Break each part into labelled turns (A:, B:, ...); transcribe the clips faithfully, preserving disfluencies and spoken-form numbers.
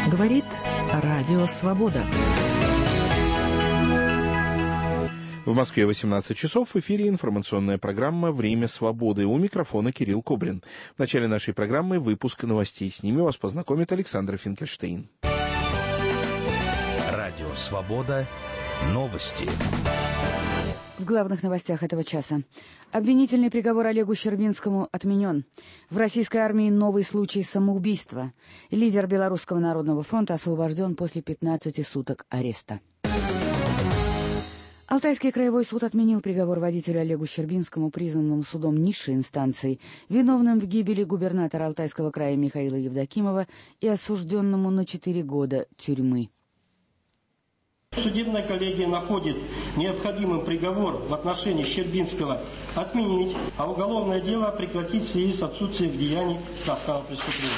A: Говорит Радио Свобода.
B: В Москве восемнадцать часов, в эфире информационная программа «Время свободы». У микрофона Кирилл Кобрин. В начале нашей программы выпуск новостей. С ними вас познакомит Александр Финкельштейн.
C: Радио Свобода. Новости.
D: В главных новостях этого часа. Обвинительный приговор Олегу Щербинскому отменен. В российской армии новый случай самоубийства. Лидер Белорусского народного фронта освобожден после пятнадцати суток ареста. Алтайский краевой суд отменил приговор водителю Олегу Щербинскому, признанному судом низшей инстанции, виновным в гибели губернатора Алтайского края Михаила Евдокимова и осужденному на четыре года тюрьмы.
E: Судебная коллегия находит необходимым приговор в отношении Щербинского отменить, а уголовное дело прекратить в связи с отсутствием деяний состава преступления.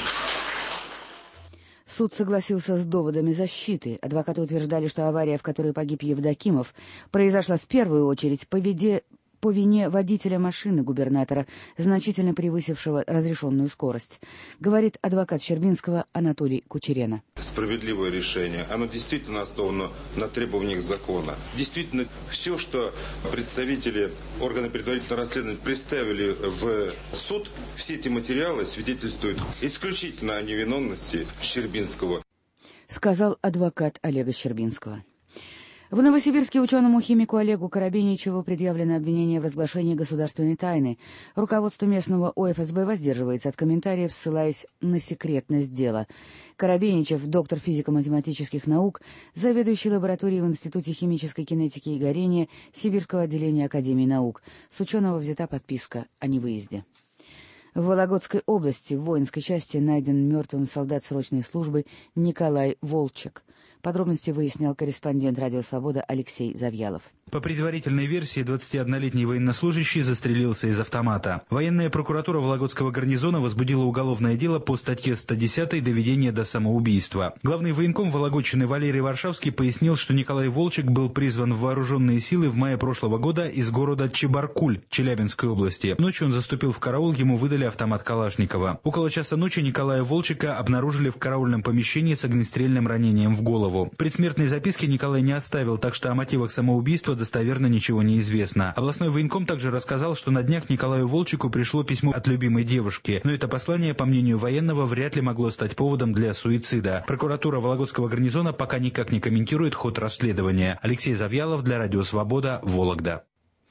D: Суд согласился с доводами защиты. Адвокаты утверждали, что авария, в которой погиб Евдокимов, произошла в первую очередь по виде... по вине водителя машины губернатора, значительно превысившего разрешенную скорость, говорит адвокат Щербинского Анатолий Кучерена.
F: Справедливое решение. Оно действительно основано на требованиях закона. Действительно, все, что представители органов предварительного расследования представили в суд, все эти материалы свидетельствуют исключительно о невиновности Щербинского,
D: сказал адвокат Олега Щербинского. В Новосибирске ученому-химику Олегу Коробейничеву предъявлено обвинение в разглашении государственной тайны. Руководство местного О Эф Эс Бэ воздерживается от комментариев, ссылаясь на секретность дела. Коробейничев, доктор физико-математических наук, заведующий лабораторией в Институте химической кинетики и горения Сибирского отделения Академии наук. С ученого взята подписка о невыезде. В Вологодской области в воинской части найден мертвым солдат срочной службы Николай Волчек. Подробности выяснял корреспондент «Радио Свобода» Алексей Завьялов.
G: По предварительной версии, двадцатиоднолетний военнослужащий застрелился из автомата. Военная прокуратура Вологодского гарнизона возбудила уголовное дело по статье сто десять «Доведение до самоубийства». Главный военком Вологодчины Валерий Варшавский пояснил, что Николай Волчек был призван в вооруженные силы в мае прошлого года из города Чебаркуль Челябинской области. Ночью он заступил в караул, ему выдали автомат Калашникова. Около часа ночи Николая Волчека обнаружили в караульном помещении с огнестрельным ранением в голову. Предсмертной записки Николай не оставил, так что о мотивах самоубийства достоверно ничего не известно. Областной военком также рассказал, что на днях Николаю Волчеку пришло письмо от любимой девушки, но это послание, по мнению военного, вряд ли могло стать поводом для суицида. Прокуратура Вологодского гарнизона пока никак не комментирует ход расследования. Алексей Завьялов для Радио Свобода, Вологда.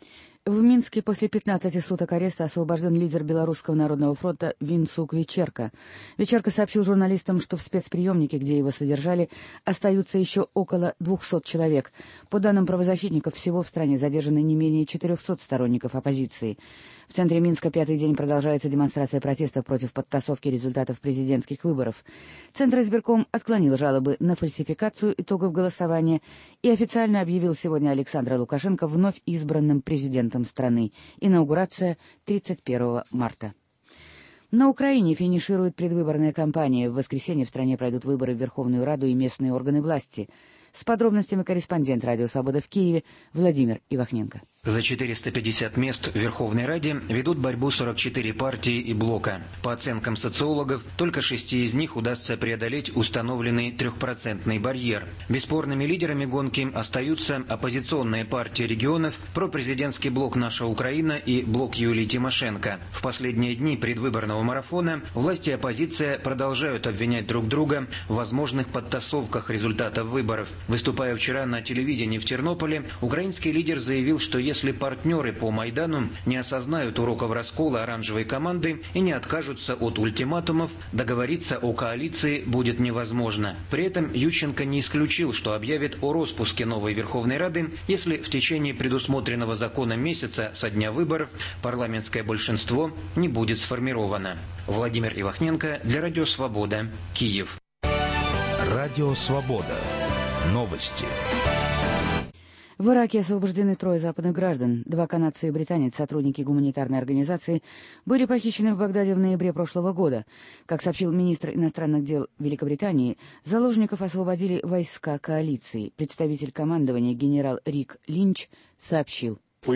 D: В Минске после пятнадцати суток ареста освобожден лидер Белорусского народного фронта Винцук Вечерко. Вечерко сообщил журналистам, что в спецприемнике, где его содержали, остаются еще около двухсот человек. По данным правозащитников, всего в стране задержаны не менее четырехсот сторонников оппозиции. В центре Минска пятый день продолжается демонстрация протестов против подтасовки результатов президентских выборов. Центр избирком отклонил жалобы на фальсификацию итогов голосования и официально объявил сегодня Александра Лукашенко вновь избранным президентом страны. Инаугурация тридцать первого марта. На Украине финиширует предвыборная кампания. В воскресенье в стране пройдут выборы в Верховную Раду и местные органы власти. С подробностями корреспондент «Радио Свобода» в Киеве Владимир Ивахненко.
H: За четыреста пятьдесят мест в Верховной Раде ведут борьбу сорок четыре партии и блока. По оценкам социологов, только шести из них удастся преодолеть установленный трехпроцентный барьер. Бесспорными лидерами гонки остаются оппозиционные партии регионов, пропрезидентский блок «Наша Украина» и блок Юлии Тимошенко. В последние дни предвыборного марафона власти и оппозиция продолжают обвинять друг друга в возможных подтасовках результатов выборов. Выступая вчера на телевидении в Тернополе, украинский лидер заявил, что если партнеры по Майдану не осознают уроков раскола оранжевой команды и не откажутся от ультиматумов, договориться о коалиции будет невозможно. При этом Ющенко не исключил, что объявит о распуске новой Верховной Рады, если в течение предусмотренного законом месяца со дня выборов парламентское большинство не будет сформировано. Владимир Ивахненко для Радио Свобода, Киев.
C: Радио Свобода. Новости.
D: В Ираке освобождены трое западных граждан. Два канадца и британец, сотрудники гуманитарной организации, были похищены в Багдаде в ноябре прошлого года. Как сообщил министр иностранных дел Великобритании, заложников освободили войска коалиции. Представитель командования генерал Рик Линч сообщил.
I: Мы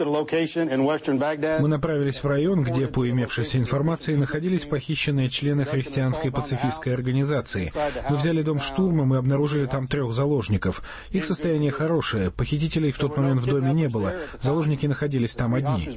I: направились в район, где, по имевшейся информации, находились похищенные члены христианской пацифистской организации. Мы взяли дом штурмом и обнаружили там трех заложников. Их состояние хорошее, похитителей в тот момент в доме не было. Заложники находились там одни.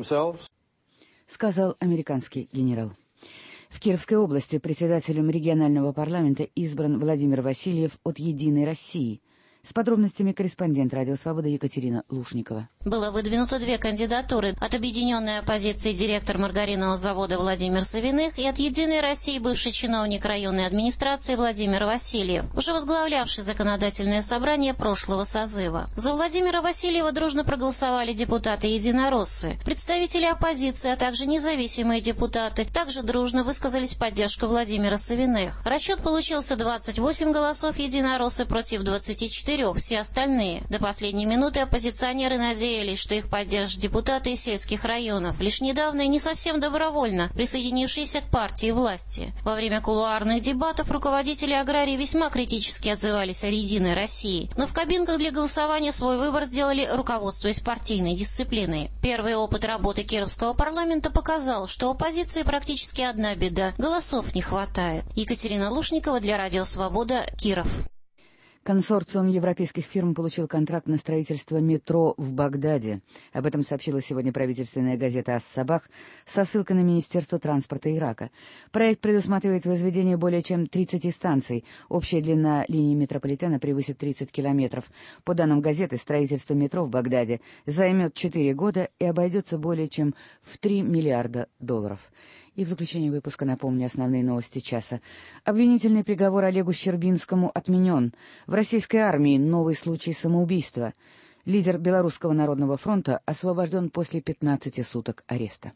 D: Сказал американский генерал. В Кировской области председателем регионального парламента избран Владимир Васильев от «Единой России». С подробностями корреспондент «Радио Свобода» Екатерина Лушникова.
J: Было выдвинуто две кандидатуры. От объединенной оппозиции директор маргаринового завода Владимир Савиных и от «Единой России» бывший чиновник районной администрации Владимир Васильев, уже возглавлявший законодательное собрание прошлого созыва. За Владимира Васильева дружно проголосовали депутаты-единороссы. Представители оппозиции, а также независимые депутаты также дружно высказались в поддержку Владимира Савиных. Расчет получился двадцать восемь голосов единороссы против двадцати четырёх. Все остальные. До последней минуты оппозиционеры надеялись, что их поддержат депутаты из сельских районов, лишь недавно и не совсем добровольно присоединившиеся к партии власти. Во время кулуарных дебатов руководители аграрии весьма критически отзывались о «Единой России», но в кабинках для голосования свой выбор сделали, руководствуясь партийной дисциплиной. Первый опыт работы Кировского парламента показал, что у оппозиции практически одна беда – голосов не хватает. Екатерина Лушникова для «Радио Свобода», Киров.
D: Консорциум европейских фирм получил контракт на строительство метро в Багдаде. Об этом сообщила сегодня правительственная газета «Ас-Сабах» со ссылкой на Министерство транспорта Ирака. Проект предусматривает возведение более чем тридцати станций. Общая длина линии метрополитена превысит тридцать километров. По данным газеты, строительство метро в Багдаде займет четыре года и обойдется более чем в три миллиарда долларов. И в заключение выпуска напомню основные новости часа. Обвинительный приговор Олегу Щербинскому отменен. В российской армии новый случай самоубийства. Лидер Белорусского народного фронта освобожден после пятнадцати суток ареста.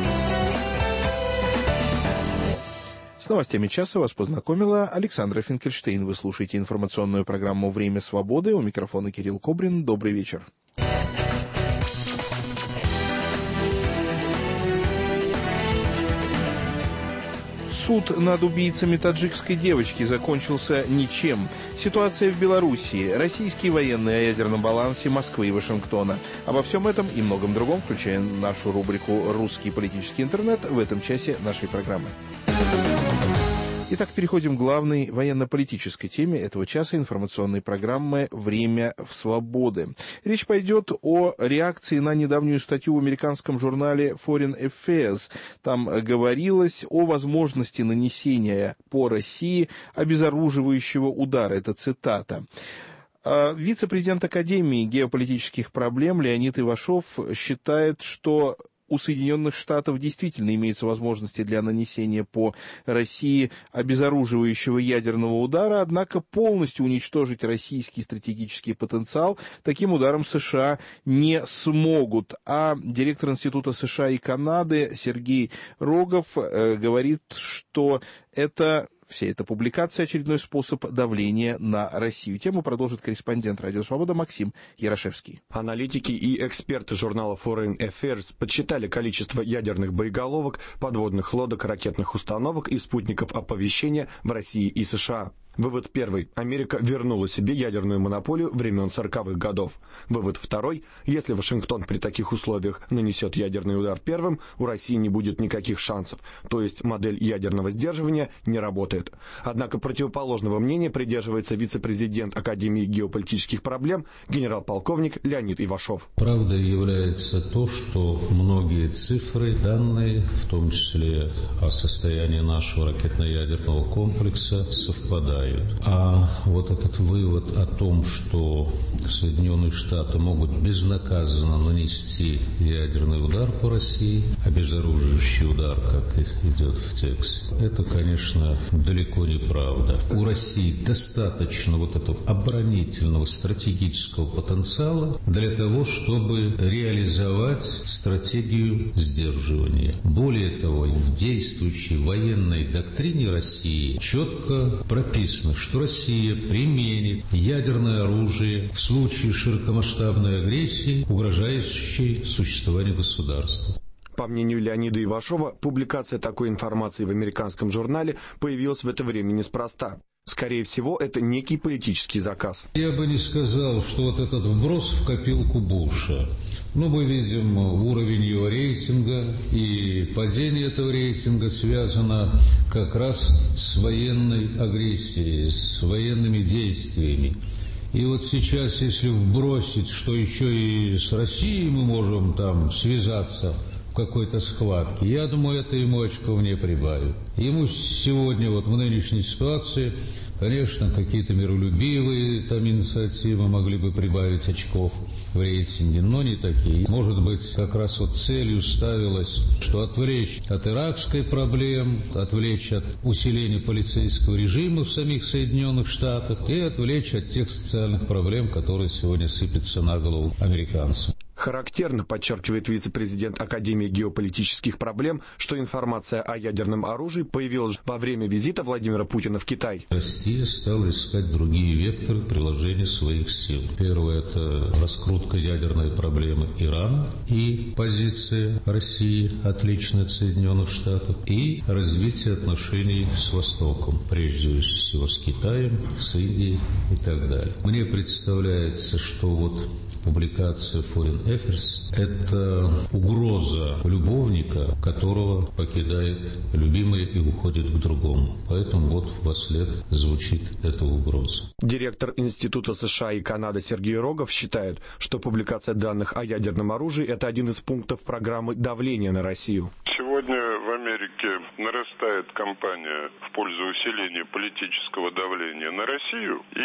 B: С новостями часа вас познакомила Александра Финкельштейн. Вы слушаете информационную программу «Время свободы». У микрофона Кирилл Кобрин. Добрый вечер. Суд над убийцами таджикской девочки закончился ничем. Ситуация в Белоруссии, российские военные о ядерном балансе Москвы и Вашингтона. Обо всем этом и многом другом, включая нашу рубрику «Русский политический интернет», в этом часе нашей программы. Итак, переходим к главной военно-политической теме этого часа информационной программы «Время в свободы». Речь пойдет о реакции на недавнюю статью в американском журнале Foreign Affairs. Там говорилось о возможности нанесения по России обезоруживающего удара. Это цитата. Вице-президент Академии геополитических проблем Леонид Ивашов считает, что у Соединенных Штатов действительно имеются возможности для нанесения по России обезоруживающего ядерного удара, однако полностью уничтожить российский стратегический потенциал таким ударом США не смогут. А директор Института США и Канады Сергей Рогов э, говорит, что это... Вся эта публикация – очередной способ давления на Россию. Тему продолжит корреспондент «Радио Свобода» Максим Ярошевский.
K: Аналитики и эксперты журнала Foreign Affairs подсчитали количество ядерных боеголовок, подводных лодок, ракетных установок и спутников оповещения в России и США. Вывод первый. Америка вернула себе ядерную монополию времен сороковых годов. Вывод второй. Если Вашингтон при таких условиях нанесет ядерный удар первым, у России не будет никаких шансов. То есть модель ядерного сдерживания не работает. Однако противоположного мнения придерживается вице-президент Академии геополитических проблем генерал-полковник Леонид Ивашов.
L: Правдой является то, что многие цифры, данные, в том числе о состоянии нашего ракетно-ядерного комплекса, совпадают. А вот этот вывод о том, что Соединенные Штаты могут безнаказанно нанести ядерный удар по России, обезоруживающий удар, как идет в тексте, это, конечно, далеко не правда. У России достаточно вот этого оборонительного стратегического потенциала для того, чтобы реализовать стратегию сдерживания. Более того, в действующей военной доктрине России четко прописано, что Россия применит ядерное оружие в случае широкомасштабной агрессии, угрожающей существованию государства.
K: По мнению Леонида Ивашова, публикация такой информации в американском журнале появилась в это время неспроста. Скорее всего, это некий политический заказ.
L: Я бы не сказал, что вот этот вброс в копилку Буша Ну, мы видим уровень его рейтинга, и падение этого рейтинга связано как раз с военной агрессией, с военными действиями. И вот сейчас, если вбросить, что еще и с Россией мы можем там связаться в какой-то схватке, я думаю, это ему очков не прибавит. Ему сегодня вот в нынешней ситуации, конечно, какие-то миролюбивые там инициативы могли бы прибавить очков в рейтинге, но не такие. Может быть, как раз вот целью ставилось, что отвлечь от иракской проблемы, отвлечь от усиления полицейского режима в самих Соединенных Штатах и отвлечь от тех социальных проблем, которые сегодня сыпятся на голову американцам.
K: Характерно, подчеркивает вице-президент Академии геополитических проблем, что информация о ядерном оружии появилась во время визита Владимира Путина в Китай.
L: Россия стала искать другие векторы приложения своих сил. Первое – это раскрутка ядерной проблемы Ирана и позиция России, отличная от Соединенных Штатов, и развитие отношений с Востоком, прежде всего с Китаем, с Индией и так далее. Мне представляется, что вот публикация Foreign Affairs – это угроза любовника, которого покидает любимый и уходит к другому. Поэтому вот во след звучит эта угроза.
K: Директор Института США и Канады Сергей Рогов считает, что публикация данных о ядерном оружии – это один из пунктов программы давления на Россию.
M: Сегодня в Америке нарастает кампания в пользу усиления политического давления на Россию. И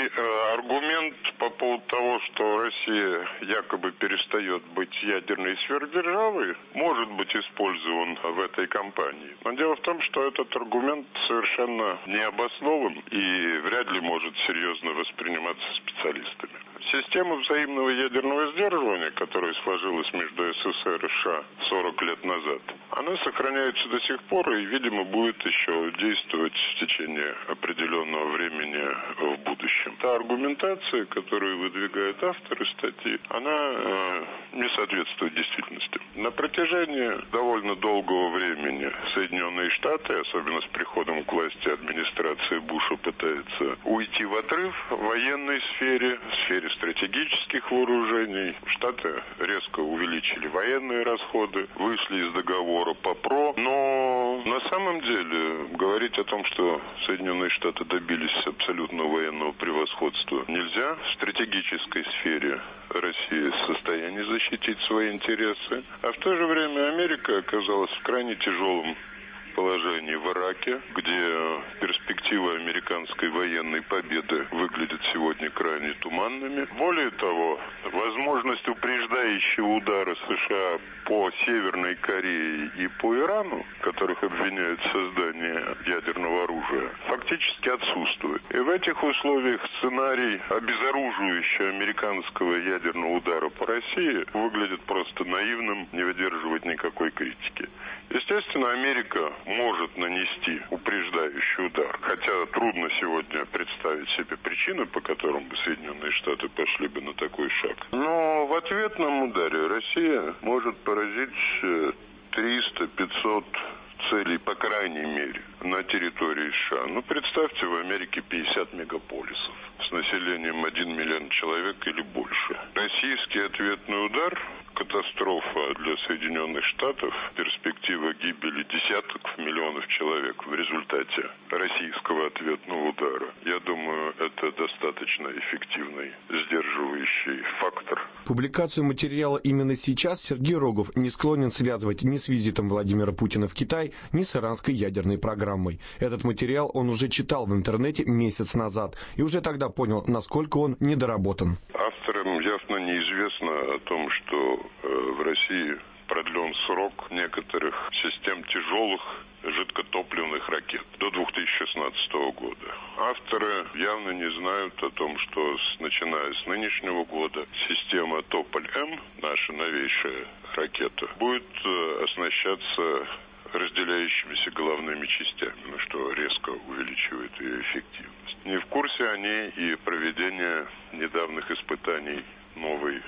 M: э, аргумент по поводу того, что Россия якобы перестает быть ядерной сверхдержавой, может быть использован в этой кампании. Но дело в том, что этот аргумент совершенно не обоснован и вряд ли может серьезно восприниматься специалистами. Система взаимного ядерного сдерживания, которая сложилась между СССР и США сорок лет назад, она сохраняется до сих пор и, видимо, будет еще действовать в течение определенного времени в будущем. Та аргументация, которую выдвигают авторы статьи, она э, не соответствует действительности. На протяжении довольно долгого времени Соединенные Штаты, особенно с приходом к власти администрации Буша, пытаются уйти в отрыв в военной сфере, в сфере стратегических вооружений. Штаты резко увеличили военные расходы, вышли из договора по ПРО, но на самом деле говорить о том, что Соединенные Штаты добились абсолютного военного превосходства, нельзя. В стратегической сфере Россия в состоянии защитить свои интересы, а в то же время Америка оказалась в крайне тяжелом положении в Ираке, где перспективы американской военной победы выглядят сегодня крайне туманными. Более того, возможность упреждающего удара США по Северной Корее и по Ирану, которых обвиняют в создании ядерного оружия, фактически отсутствует. И в этих условиях сценарий обезоруживающего американского ядерного удара по России выглядит просто наивным, не выдерживает никакой критики. Естественно, Америка может нанести упреждающий удар, хотя трудно сегодня представить себе причины, по которым бы Соединенные Штаты пошли бы на такой шаг. Но в ответном ударе Россия может поразить триста-пятьсот целей, по крайней мере, на территории США. Ну, представьте, в Америке пятьдесят мегаполисов с населением один миллион человек или больше. Российский ответный удар – катастрофа для Соединенных Штатов, перспектива гибели десятков миллионов человек в результате российского ответного удара. Я думаю, это достаточно эффективный сдерживающий фактор.
K: Публикацию материала именно сейчас Сергей Рогов не склонен связывать ни с визитом Владимира Путина в Китай, ни с иранской ядерной программой. Этот материал он уже читал в интернете месяц назад и уже тогда понял, насколько он недоработан.
M: Авторам явно неизвестно о том, что э, в России продлен срок некоторых систем тяжелых жидкотопливных ракет до две тысячи шестнадцатого года. Авторы явно не знают о том, что с, начиная с нынешнего года система Тополь-М, наша новейшая ракета, будет э, оснащаться разделяющимися головными частями, что резко увеличивает ее эффективность. Не в курсе они и проведения недавних испытаний новой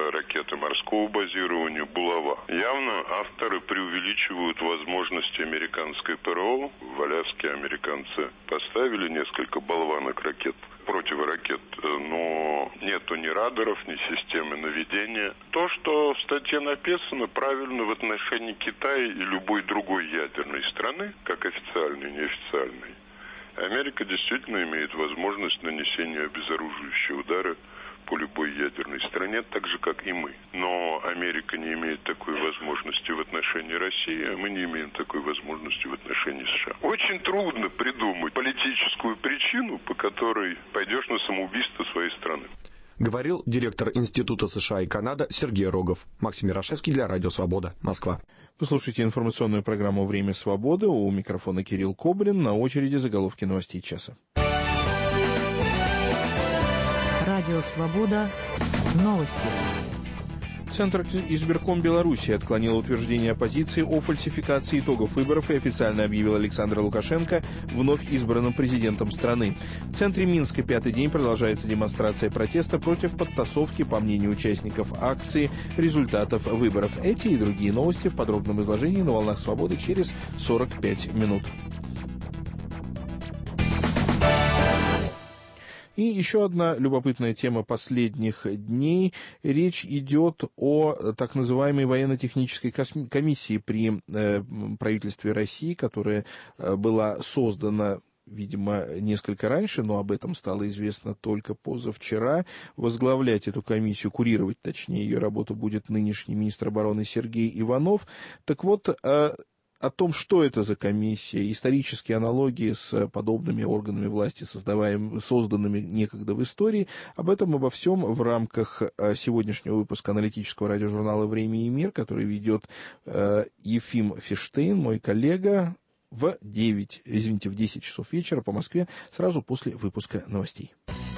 M: ракеты морского базирования «Булава». Явно авторы преувеличивают возможности американской ПРО. В Аляске американцы поставили несколько болванок ракет, противоракет, но нету ни радаров, ни системы наведения. То, что в статье написано, правильно в отношении Китая и любой другой ядерной страны, как официальной и неофициальной. Америка действительно имеет возможность нанесения обезоруживающего удара по любой ядерной стране, так же, как и мы. Но Америка не имеет такой возможности в отношении России, а мы не имеем такой возможности в отношении США. Очень трудно придумать политическую причину, по которой пойдешь на самоубийство своей страны.
K: Говорил директор Института США и Канады Сергей Рогов. Максим Ярошевский для Радио Свобода, Москва.
B: Вы слушаете информационную программу «Время свободы». У микрофона Кирилл Кобрин. На очереди заголовки новостей часа.
A: Радио Свобода. Новости.
B: Центр избирком Беларуси отклонил утверждение оппозиции о фальсификации итогов выборов и официально объявил Александра Лукашенко вновь избранным президентом страны. В центре Минска пятый день продолжается демонстрация протеста против подтасовки, по мнению участников акции, результатов выборов. Эти и другие новости в подробном изложении на «Волнах Свободы» через сорок пять минут. И еще одна любопытная тема последних дней. Речь идет о так называемой военно-технической комиссии при э, правительстве России, которая э, была создана, видимо, несколько раньше, но об этом стало известно только позавчера. Возглавлять эту комиссию, курировать, точнее, ее работу будет нынешний министр обороны Сергей Иванов. Так вот, э, о том, что это за комиссия, исторические аналогии с подобными органами власти, создаваемыми, созданными некогда в истории, об этом, обо всем в рамках сегодняшнего выпуска аналитического радиожурнала «Время и мир», который ведет э, Ефим Фиштейн, мой коллега, в девять, извините, в десять часов вечера по Москве, сразу после выпуска новостей.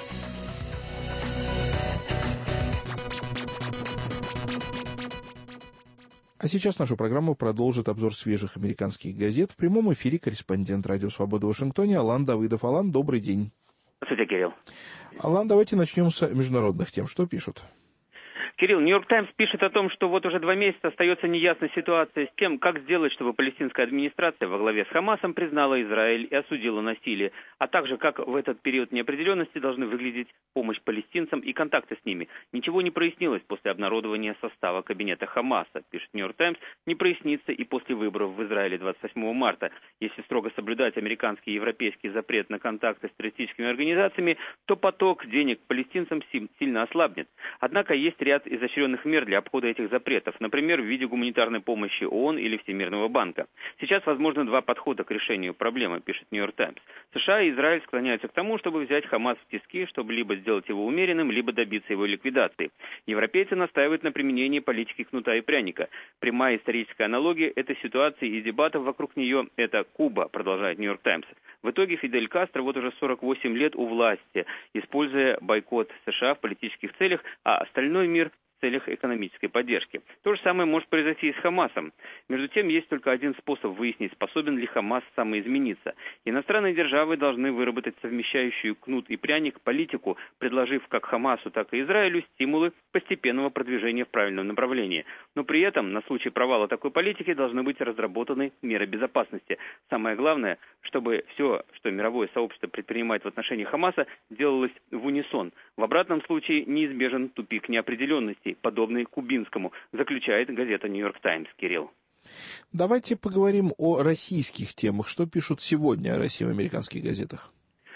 B: А сейчас нашу программу продолжит обзор свежих американских газет. В прямом эфире корреспондент Радио Свобода в Вашингтоне Алан Давыдов. Алан, добрый день.
N: Здравствуйте, Кирилл.
B: Алан, давайте начнем с международных тем. Что пишут?
N: Кирилл, Нью-Йорк Таймс пишет о том, что вот уже два месяца остается неясной ситуация с тем, как сделать, чтобы палестинская администрация во главе с Хамасом признала Израиль и осудила насилие, а также как в этот период неопределенности должны выглядеть помощь палестинцам и контакты с ними. Ничего не прояснилось после обнародования состава кабинета Хамаса, пишет Нью-Йорк Таймс, не прояснится и после выборов в Израиле двадцать восьмого марта. Если строго соблюдать американский и европейский запрет на контакты с террористическими организациями, то поток денег палестинцам сильно ослабнет. Однако есть ряд изощренных мер для обхода этих запретов, например, в виде гуманитарной помощи ООН или Всемирного банка. Сейчас возможно два подхода к решению проблемы, пишет Нью-Йорк Таймс. США и Израиль склоняются к тому, чтобы взять Хамас в тиски, чтобы либо сделать его умеренным, либо добиться его ликвидации. Европейцы настаивают на применении политики кнута и пряника. Прямая историческая аналогия этой ситуации и дебатов вокруг нее – это Куба, продолжает Нью-Йорк Таймс. В итоге Фидель Кастро вот уже сорок восемь лет у власти, используя бойкот США в политических целях, а остальной мир – в целях экономической поддержки. То же самое может произойти и с Хамасом. Между тем, есть только один способ выяснить, способен ли Хамас самоизмениться. Иностранные державы должны выработать совмещающую кнут и пряник политику, предложив как Хамасу, так и Израилю стимулы постепенного продвижения в правильном направлении. Но при этом на случай провала такой политики должны быть разработаны меры безопасности. Самое главное, чтобы все, что мировое сообщество предпринимает в отношении Хамаса, делалось в унисон. В обратном случае неизбежен тупик неопределенности, подобный кубинскому, заключает газета «Нью-Йорк Таймс». Кирилл.
B: Давайте поговорим о российских темах. Что пишут сегодня о России в американских газетах?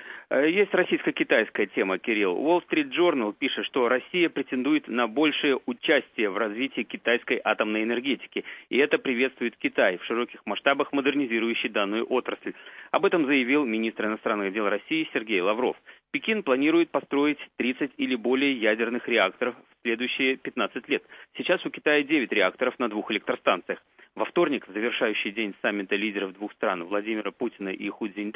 N: Есть российско-китайская тема, Кирилл. Wall Street Journal пишет, что Россия претендует на большее участие в развитии китайской атомной энергетики, и это приветствует Китай, в широких масштабах модернизирующий данную отрасль. Об этом заявил министр иностранных дел России Сергей Лавров. Пекин планирует построить тридцать или более ядерных реакторов в следующие пятнадцать лет. Сейчас у Китая девять реакторов на двух электростанциях. Во вторник, в завершающий день саммита лидеров двух стран Владимира Путина и Ху Цзиньтао,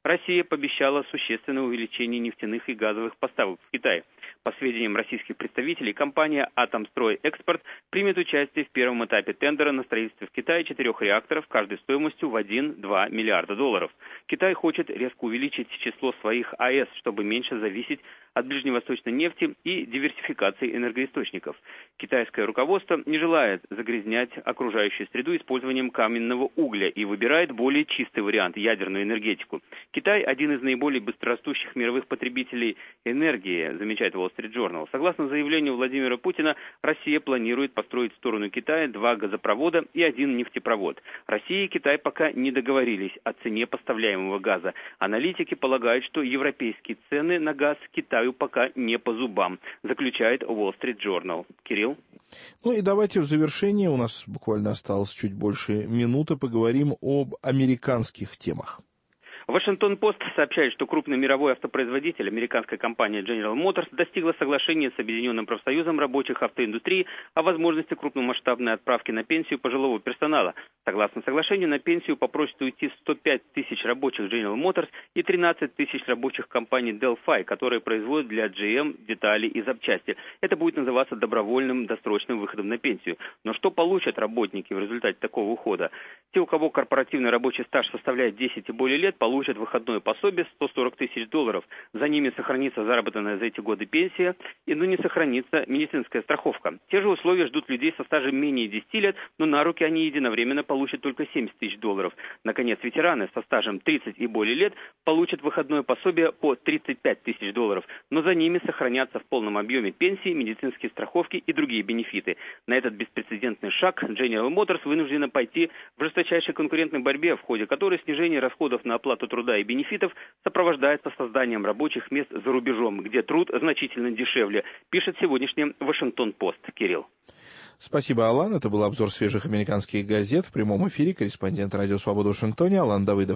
N: Россия пообещала существенное увеличение нефтяных и газовых поставок в Китай. По сведениям российских представителей, компания «Атомстройэкспорт» примет участие в первом этапе тендера на строительство в Китае четырех реакторов, каждой стоимостью в один-два миллиарда долларов. Китай хочет резко увеличить число своих АЭС, чтобы меньше зависеть от ближневосточной нефти и диверсификации энергоисточников. Китайское руководство не желает загрязнять окружающую среду использованием каменного угля и выбирает более чистый вариант – ядерную энергетику. Китай – один из наиболее быстрорастущих мировых потребителей энергии, замечает Wall Street Journal. Согласно заявлению Владимира Путина, Россия планирует построить в сторону Китая два газопровода и один нефтепровод. Россия и Китай пока не договорились о цене поставляемого газа. Аналитики полагают, что европейские цены на газ Китаю пока не по зубам, заключает Wall Street Journal. Кирилл?
B: Ну и давайте в завершение, у нас буквально осталось чуть больше минуты, поговорим об американских темах.
N: Вашингтон-Пост сообщает, что крупный мировой автопроизводитель, американская компания General Motors, достигла соглашения с Объединенным профсоюзом рабочих автоиндустрии о возможности крупномасштабной отправки на пенсию пожилого персонала. Согласно соглашению, на пенсию попросят уйти сто пять тысяч рабочих General Motors и тринадцать тысяч рабочих компаний Delphi, которые производят для джи эм детали и запчасти. Это будет называться добровольным досрочным выходом на пенсию. Но что получат работники в результате такого ухода? Те, у кого корпоративный рабочий стаж составляет десять и более лет, получат получат выходное пособие сто сорок тысяч долларов. За ними сохранится заработанная за эти годы пенсия, и ну не сохранится медицинская страховка. Те же условия ждут людей со стажем менее десяти лет, но на руки они единовременно получат только семьдесят тысяч долларов. Наконец, ветераны со стажем тридцать и более лет получат выходное пособие по тридцать пять тысяч долларов, но за ними сохранятся в полном объеме пенсии, медицинские страховки и другие бенефиты. На этот беспрецедентный шаг General Motors вынуждена пойти в жесточайшей конкурентной борьбе, в ходе которой снижение расходов на оплату труда и бенефитов сопровождается созданием рабочих мест за рубежом, где труд значительно дешевле, пишет сегодняшний Вашингтон-Пост. Кирилл.
B: Спасибо, Алан. Это был обзор свежих американских газет в прямом эфире. Корреспондент Радио Свобода в Вашингтоне Алан Давыдов.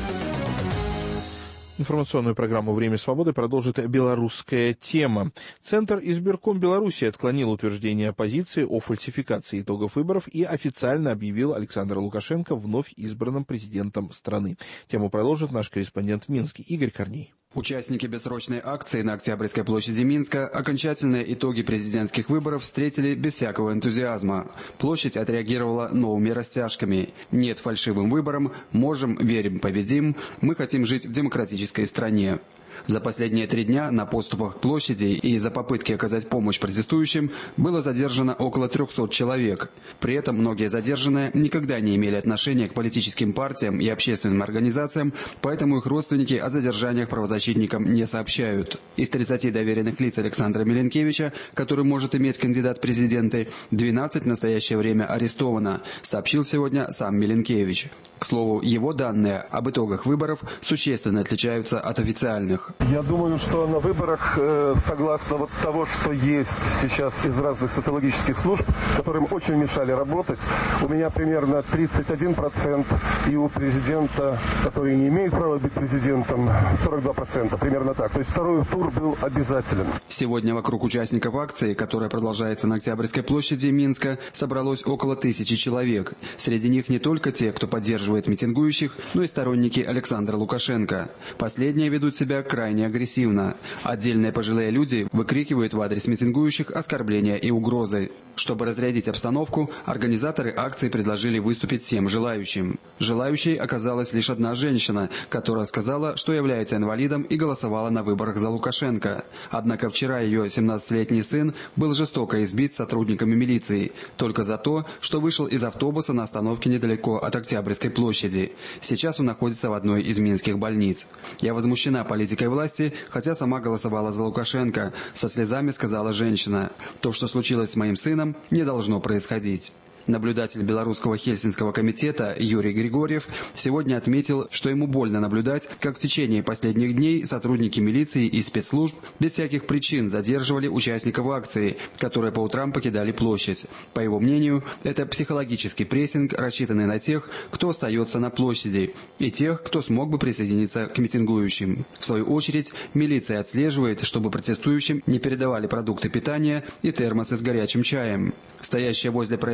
B: Информационную программу «Время свободы» продолжит белорусская тема. Центр избирком Беларуси отклонил утверждение оппозиции о фальсификации итогов выборов и официально объявил Александра Лукашенко вновь избранным президентом страны. Тему продолжит наш корреспондент в Минске Игорь Корней.
O: Участники бессрочной акции на Октябрьской площади Минска окончательные итоги президентских выборов встретили без всякого энтузиазма. Площадь отреагировала новыми растяжками. Нет фальшивым выборам, можем, верим, победим, мы хотим жить в демократической стране. За последние три дня на подступах к площади и за попытки оказать помощь протестующим было задержано около трехсот человек. При этом многие задержанные никогда не имели отношения к политическим партиям и общественным организациям, поэтому их родственники о задержаниях правозащитникам не сообщают. Из тридцати доверенных лиц Александра Миленкевича, который может иметь кандидат в президенты, двенадцать в настоящее время арестовано, сообщил сегодня сам Миленкевич. К слову, его данные об итогах выборов существенно отличаются от официальных.
P: Я думаю, что на выборах, э, согласно вот того, что есть сейчас из разных социологических служб, которым очень мешали работать, у меня примерно тридцать один процент, и у президента, который не имеет права быть президентом, сорок два процента, примерно так. То есть второй тур был обязателен.
O: Сегодня вокруг участников акции, которая продолжается на Октябрьской площади Минска, собралось около тысячи человек. Среди них не только те, кто поддерживает митингующих, но и сторонники Александра Лукашенко. Последние ведут себя крайне агрессивно. Отдельные пожилые люди выкрикивают в адрес митингующих оскорбления и угрозы. Чтобы разрядить обстановку, организаторы акции предложили выступить всем желающим. Желающей оказалась лишь одна женщина, которая сказала, что является инвалидом и голосовала на выборах за Лукашенко. Однако вчера ее семнадцатилетний сын был жестоко избит сотрудниками милиции только за то, что вышел из автобуса на остановке недалеко от Октябрьской площади. Сейчас он находится в одной из минских больниц. «Я возмущена политикой власти, хотя сама голосовала за Лукашенко», со слезами сказала женщина. «То, что случилось с моим сыном, не должно происходить». Наблюдатель Белорусского Хельсинского комитета Юрий Григорьев сегодня отметил, что ему больно наблюдать, как в течение последних дней сотрудники милиции и спецслужб без всяких причин задерживали участников акции, которые по утрам покидали площадь. По его мнению, это психологический прессинг, рассчитанный на тех, кто остается на площади, и тех, кто смог бы присоединиться к митингующим. В свою очередь, милиция отслеживает, чтобы протестующим не передавали продукты питания и термосы с горячим чаем. Стоящие возле проезжей части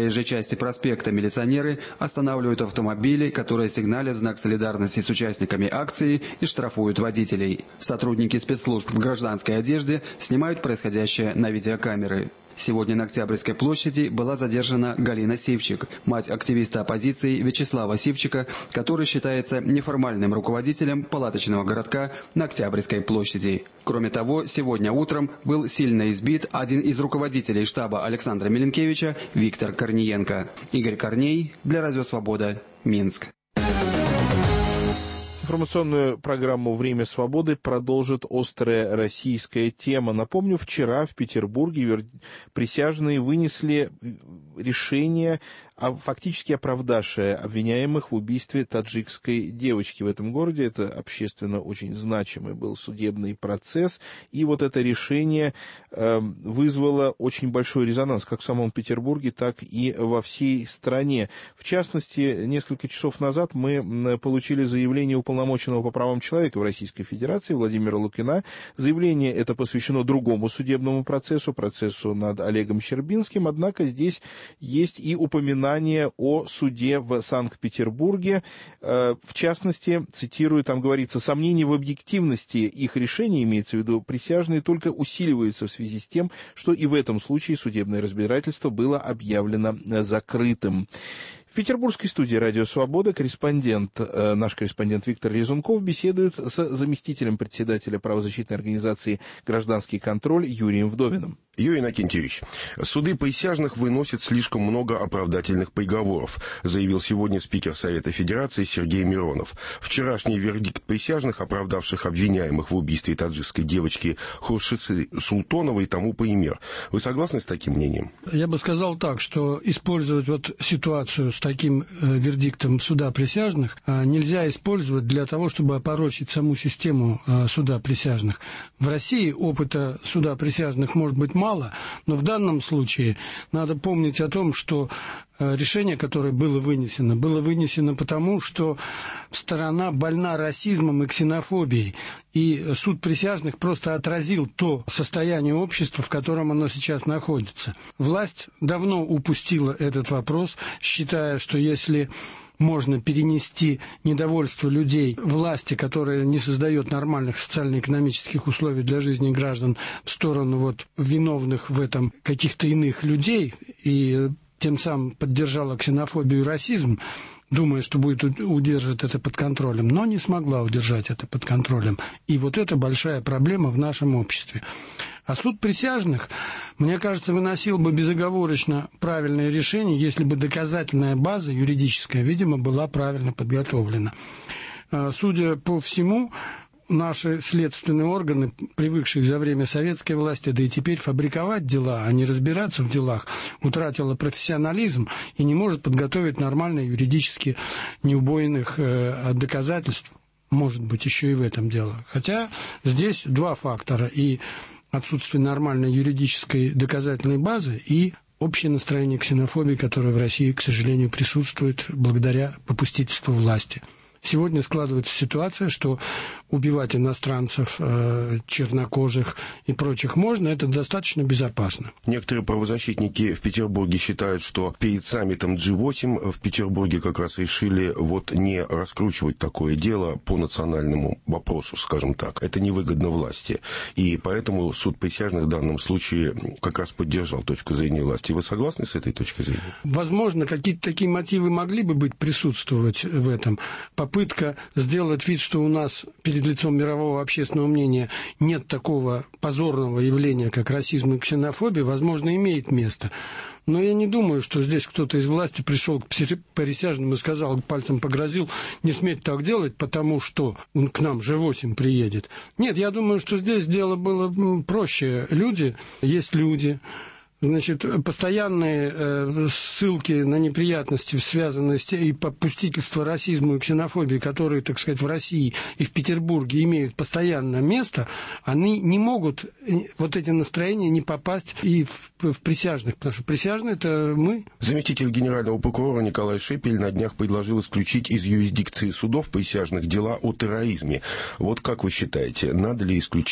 O: части проспекта милиционеры останавливают автомобили, которые сигналят в знак солидарности с участниками акции и штрафуют водителей. Сотрудники спецслужб в гражданской одежде снимают происходящее на видеокамеры. Сегодня на Октябрьской площади была задержана Галина Сивчик, мать активиста оппозиции Вячеслава Сивчика, который считается неформальным руководителем палаточного городка на Октябрьской площади. Кроме того, сегодня утром был сильно избит один из руководителей штаба Александра Миленкевича Виктор Корниенко. Игорь Корней для Радио Свобода, Минск.
B: Информационную программу «Время свободы» продолжит острая российская тема. Напомню, вчера в Петербурге присяжные вынесли решение, фактически оправдавшее обвиняемых в убийстве таджикской девочки в этом городе. Это общественно очень значимый был судебный процесс. И вот это решение э, вызвало очень большой резонанс как в самом Петербурге, так и во всей стране. В частности, несколько часов назад мы получили заявление уполномоченного по правам человека в Российской Федерации Владимира Лукина. Заявление это посвящено другому судебному процессу, процессу над Олегом Щербинским. Однако здесь есть и упоминание о суде в Санкт-Петербурге. В частности, цитирую, там говорится, сомнения в объективности их решения, имеется в виду присяжные, только усиливаются в связи с тем, что и в этом случае судебное разбирательство было объявлено закрытым. В петербургской студии «Радио Свобода» корреспондент, наш корреспондент Виктор Резунков беседует с заместителем председателя правозащитной организации «Гражданский контроль» Юрием Вдовиным.
Q: Юрий Иннокентьевич, суды присяжных выносят слишком много оправдательных приговоров, заявил сегодня спикер Совета Федерации Сергей Миронов. Вчерашний вердикт присяжных, оправдавших обвиняемых в убийстве таджикской девочки Хуршиды Султоновой, тому пример. Вы согласны с таким мнением?
R: Я бы сказал так, что использовать вот ситуацию с таким э, вердиктом суда присяжных э, нельзя использовать для того, чтобы опорочить саму систему э, суда присяжных. В России опыта суда присяжных может быть мало, но в данном случае надо помнить о том, что решение, которое было вынесено, было вынесено потому, что сторона больна расизмом и ксенофобией. И суд присяжных просто отразил то состояние общества, в котором оно сейчас находится. Власть давно упустила этот вопрос, считая, что если можно перенести недовольство людей власти, которая не создает нормальных социально-экономических условий для жизни граждан, в сторону вот виновных в этом каких-то иных людей, и тем самым поддержала ксенофобию и расизм, думая, что будет удержать это под контролем, но не смогла удержать это под контролем. И вот это большая проблема в нашем обществе. А суд присяжных, мне кажется, выносил бы безоговорочно правильное решение, если бы доказательная база юридическая, видимо, была правильно подготовлена. Судя по всему, наши следственные органы, привыкшие за время советской власти, да и теперь фабриковать дела, а не разбираться в делах, утратила профессионализм и не может подготовить нормально юридически неубойных э, доказательств. Может быть, еще и в этом дело. Хотя здесь два фактора. И отсутствие нормальной юридической доказательной базы, и общее настроение ксенофобии, которое в России, к сожалению, присутствует благодаря попустительству власти. Сегодня складывается ситуация, что убивать иностранцев, э, чернокожих и прочих можно, это достаточно безопасно.
Q: Некоторые правозащитники в Петербурге считают, что перед саммитом джи восемь в Петербурге как раз решили вот не раскручивать такое дело по национальному вопросу, скажем так. Это невыгодно власти. И поэтому суд присяжных в данном случае как раз поддержал точку зрения власти. Вы согласны с этой точкой зрения?
R: Возможно, какие-то такие мотивы могли бы быть присутствовать в этом. Попытка сделать вид, что у нас перед лицом мирового общественного мнения нет такого позорного явления, как расизм и ксенофобия, возможно, имеет место. Но я не думаю, что здесь кто-то из власти пришел к присяжным и сказал, пальцем погрозил, не сметь так делать, потому что он к нам джи восемь приедет. Нет, я думаю, что здесь дело было проще. Люди, есть люди. Значит, постоянные э, ссылки на неприятности, связанные с и попустительство расизму и ксенофобии, которые, так сказать, в России и в Петербурге имеют постоянное место, они не могут, вот эти настроения, не попасть и в, в присяжных, потому что присяжные – это мы.
Q: Заместитель генерального прокурора Николай Шепель на днях предложил исключить из юрисдикции судов присяжных дела о терроризме. Вот как вы считаете, надо ли исключать?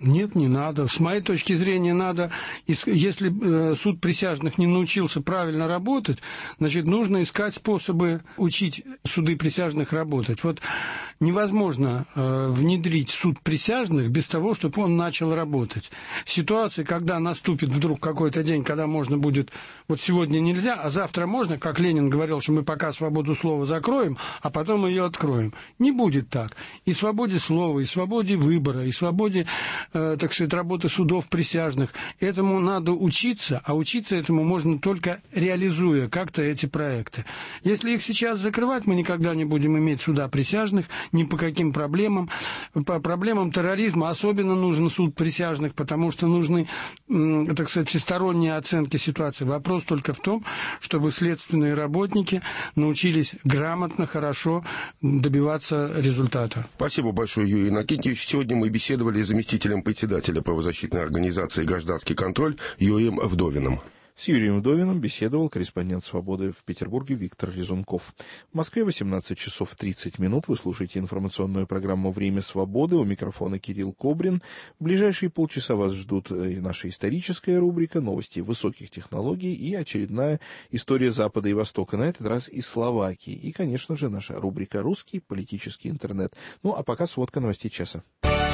R: Нет, не надо. С моей точки зрения, надо, если суд присяжных не научился правильно работать, значит, нужно искать способы учить суды присяжных работать. Вот невозможно внедрить суд присяжных без того, чтобы он начал работать. Ситуация, когда наступит вдруг какой-то день, когда можно будет, вот сегодня нельзя, а завтра можно, как Ленин говорил, что мы пока свободу слова закроем, а потом ее откроем. Не будет так. И свободе слова, и свободе выбора, и свободе, э, так сказать, работы судов присяжных. Этому надо учиться, а учиться этому можно только реализуя как-то эти проекты. Если их сейчас закрывать, мы никогда не будем иметь суда присяжных, ни по каким проблемам. По проблемам терроризма особенно нужен суд присяжных, потому что нужны, э, так сказать, всесторонние оценки ситуации. Вопрос только в том, чтобы следственные работники научились грамотно, хорошо добиваться результата.
Q: Спасибо большое, Юрий Иннокентьевич. Сегодня мы беседовали с заместителем председателя правозащитной организации «Гражданский контроль» Юрием Вдовиным.
B: С Юрием Вдовиным беседовал корреспондент «Свободы» в Петербурге Виктор Резунков. В Москве восемнадцать часов тридцать минут. Вы слушаете информационную программу «Время свободы». У микрофона Кирилл Кобрин. В ближайшие полчаса вас ждут наша историческая рубрика, новости высоких технологий и очередная история Запада и Востока, на этот раз из Словакии. И, конечно же, наша рубрика «Русский политический интернет». Ну, а пока сводка новостей часа.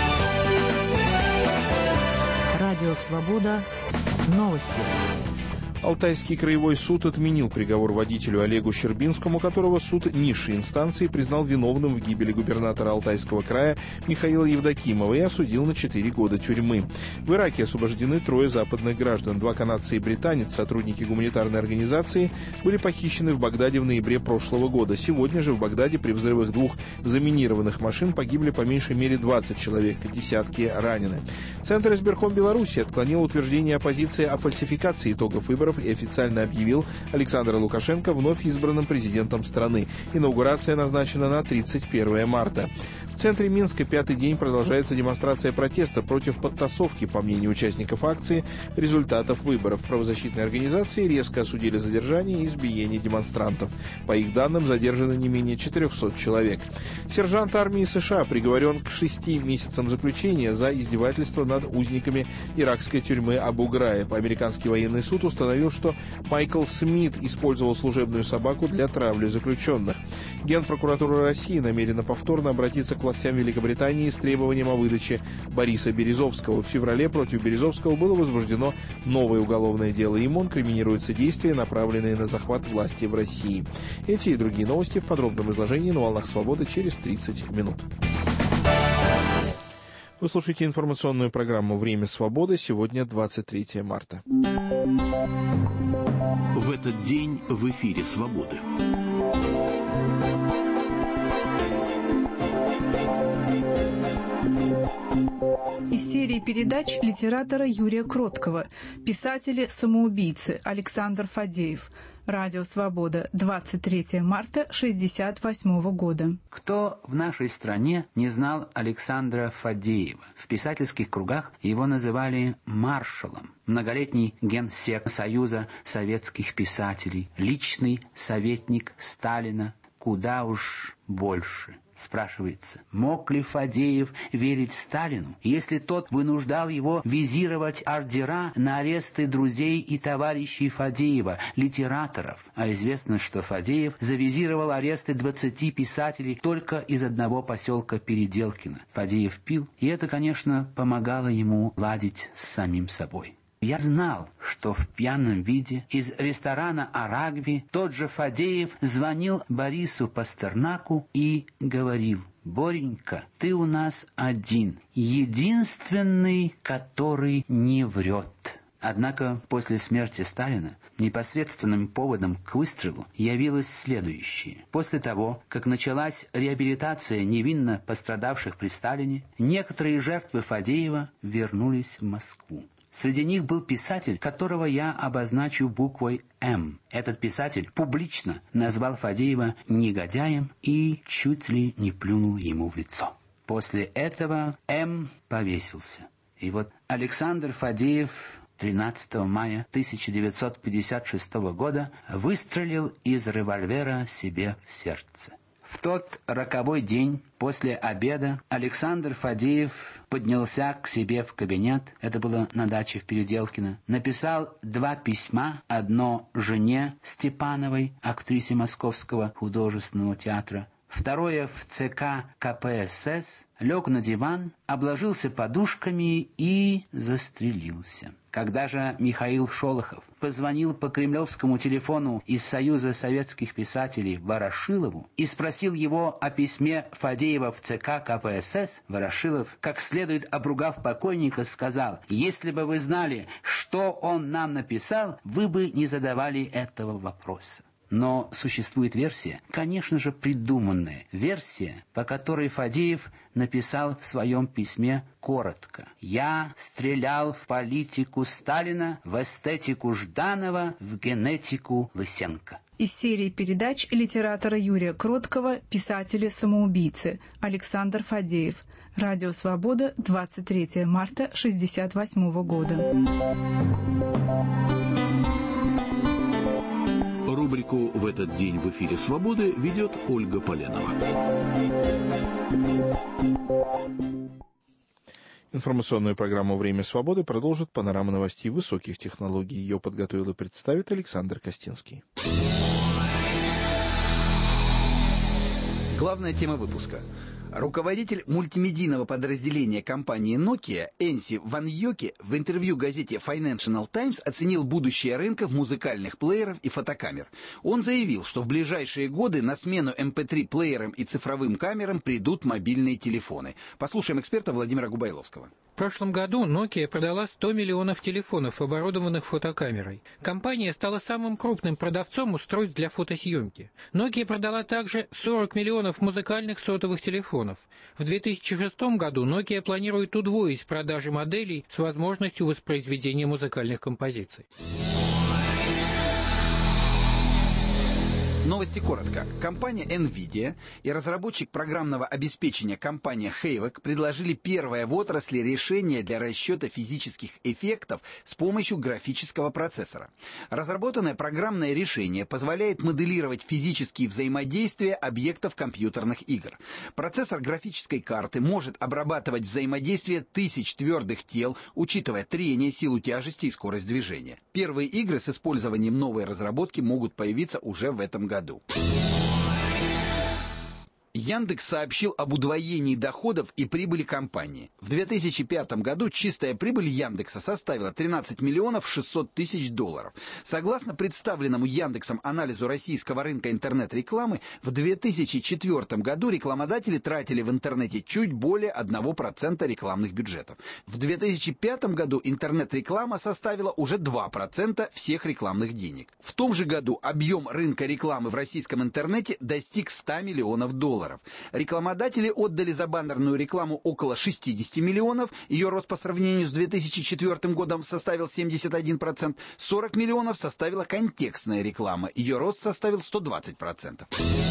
A: Радио «Свобода». Новости.
B: Алтайский краевой суд отменил приговор водителю Олегу Щербинскому, которого суд низшей инстанции признал виновным в гибели губернатора Алтайского края Михаила Евдокимова и осудил на четыре года тюрьмы. В Ираке освобождены трое западных граждан. Два канадца и британец, сотрудники гуманитарной организации, были похищены в Багдаде в ноябре прошлого года. Сегодня же в Багдаде при взрывах двух заминированных машин погибли по меньшей мере двадцать человек, десятки ранены. Центр избирком Беларуси отклонил утверждение оппозиции о фальсификации итогов выборов и официально объявил Александра Лукашенко вновь избранным президентом страны. Инаугурация назначена на тридцать первое марта. В центре Минска пятый день продолжается демонстрация протеста против подтасовки, по мнению участников акции, результатов выборов. Правозащитные организации резко осудили задержание и избиение демонстрантов. По их данным, задержано не менее четырехсот человек. Сержант армии США приговорен к шести месяцам заключения за издевательство над узниками иракской тюрьмы Абу-Граиб. Американский военный суд установил, что Майкл Смит использовал служебную собаку для травли заключенных. Генпрокуратура России намерена повторно обратиться к властям Великобритании с требованием о выдаче Бориса Березовского. В феврале против Березовского было возбуждено новое уголовное дело. Им инкриминируются действия, направленные на захват власти в России. Эти и другие новости в подробном изложении на «Волнах Свободы» через тридцать минут. Вы слушаете информационную программу «Время свободы». Сегодня двадцать третье марта.
S: В этот день в эфире «Свободы».
T: Из серии передач литератора Юрия Кроткого, писатели-самоубийцы Александр Фадеев. Радио «Свобода», двадцать третье марта шестьдесят восьмого года.
U: Кто в нашей стране не знал Александра Фадеева? В писательских кругах его называли маршалом. Многолетний генсек Союза советских писателей, личный советник Сталина, куда уж больше. Спрашивается, мог ли Фадеев верить Сталину, если тот вынуждал его визировать ордера на аресты друзей и товарищей Фадеева, литераторов? А известно, что Фадеев завизировал аресты двадцати писателей только из одного поселка Переделкино. Фадеев пил, и это, конечно, помогало ему ладить с самим собой. Я знал, что в пьяном виде из ресторана «Арагви» тот же Фадеев звонил Борису Пастернаку и говорил: «Боренька, ты у нас один, единственный, который не врет». Однако после смерти Сталина непосредственным поводом к выстрелу явилось следующее. После того, как началась реабилитация невинно пострадавших при Сталине, некоторые жертвы Фадеева вернулись в Москву. Среди них был писатель, которого я обозначу буквой «М». Этот писатель публично назвал Фадеева негодяем и чуть ли не плюнул ему в лицо. После этого М повесился. И вот Александр Фадеев тринадцатого мая тысяча девятьсот пятьдесят шестого года выстрелил из револьвера себе в сердце. В тот роковой день после обеда Александр Фадеев поднялся к себе в кабинет, это было на даче в Переделкино, написал два письма, одно жене Степановой, актрисе Московского художественного театра, второе в ЦК КПСС, лег на диван, обложился подушками и застрелился. Когда же Михаил Шолохов позвонил по кремлевскому телефону из Союза советских писателей Ворошилову и спросил его о письме Фадеева в ЦК КПСС, Ворошилов, как следует обругав покойника, сказал: «Если бы вы знали, что он нам написал, вы бы не задавали этого вопроса». Но существует версия, конечно же придуманная, версия, по которой Фадеев написал в своем письме коротко: «Я стрелял в политику Сталина, в эстетику Жданова, в генетику Лысенко».
T: Из серии передач литератора Юрия Кроткого «Писатели-самоубийцы» Александр Фадеев. Радио «Свобода», двадцать третьего марта шестьдесят восьмого года.
S: Рубрику «В этот день в эфире Свободы» ведет Ольга Поленова.
B: Информационную программу «Время свободы» продолжит панорама новостей высоких технологий. Ее подготовил и представит Александр Костинский.
E: Главная тема выпуска. Руководитель мультимедийного подразделения компании Nokia Энси Ван Йоки в интервью газете Financial Times оценил будущее рынка в музыкальных плееров и фотокамер. Он заявил, что в ближайшие годы на смену эм пэ три плеерам и цифровым камерам придут мобильные телефоны. Послушаем эксперта Владимира Губайловского.
V: В прошлом году Nokia продала сто миллионов телефонов, оборудованных фотокамерой. Компания стала самым крупным продавцом устройств для фотосъемки. Nokia продала также сорок миллионов музыкальных сотовых телефонов. В две тысячи шестом году Nokia планирует удвоить продажи моделей с возможностью воспроизведения музыкальных композиций.
E: Новости коротко. Компания NVIDIA и разработчик программного обеспечения компания Havok предложили первое в отрасли решение для расчета физических эффектов с помощью графического процессора. Разработанное программное решение позволяет моделировать физические взаимодействия объектов компьютерных игр. Процессор графической карты может обрабатывать взаимодействие тысяч твердых тел, учитывая трение, силу тяжести и скорость движения. Первые игры с использованием новой разработки могут появиться уже в этом году. Яндекс сообщил об удвоении доходов и прибыли компании. В две тысячи пятом году чистая прибыль Яндекса составила тринадцать миллионов шестьсот тысяч долларов. Согласно представленному Яндексом анализу российского рынка интернет-рекламы, в две тысячи четвёртом году рекламодатели тратили в интернете чуть более одного процента рекламных бюджетов. В две тысячи пятом году интернет-реклама составила уже два процента всех рекламных денег. В том же году объем рынка рекламы в российском интернете достиг ста миллионов долларов. Рекламодатели отдали за баннерную рекламу около шестидесяти миллионов, ее рост по сравнению с две тысячи четвёртым годом составил семьдесят один процент, сорок миллионов составила контекстная реклама, ее рост составил сто двадцать процентов.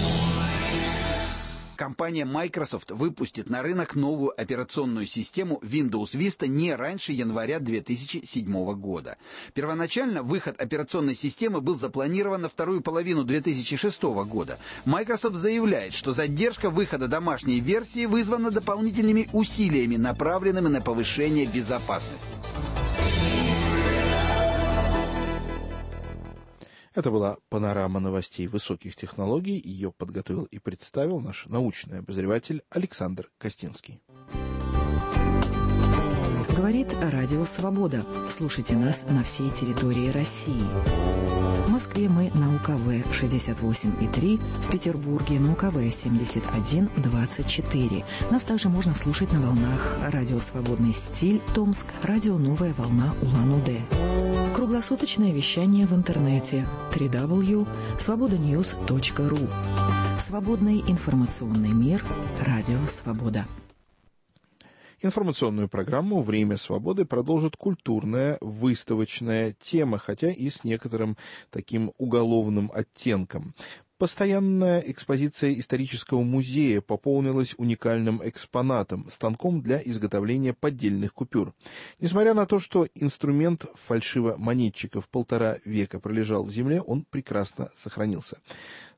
E: Компания Microsoft выпустит на рынок новую операционную систему Windows Vista не раньше января две тысячи седьмого года. Первоначально выход операционной системы был запланирован на вторую половину две тысячи шестого года. Microsoft заявляет, что задержка выхода домашней версии вызвана дополнительными усилиями, направленными на повышение безопасности.
B: Это была панорама новостей высоких технологий. Ее подготовил и представил наш научный обозреватель Александр Костинский.
A: Говорит Радио Свобода. Слушайте нас на всей территории России. В Москве мы на У Ка Вэ шестьдесят восемь и три, в Петербурге на У Ка Вэ семьдесят один двадцать четыре. Нас также можно слушать на волнах Радио Свободный стиль Томск, Радио Новая волна Улан-Удэ. Круглосуточное вещание в интернете дабл ю дабл ю дабл ю точка свобода ньюс точка ру. Свободный информационный мир. Радио Свобода.
B: Информационную программу «Время свободы» продолжит культурная, выставочная тема, хотя и с некоторым таким уголовным оттенком. Постоянная экспозиция исторического музея пополнилась уникальным экспонатом – станком для изготовления поддельных купюр. Несмотря на то, что инструмент фальшивомонетчиков полтора века пролежал в земле, он прекрасно сохранился.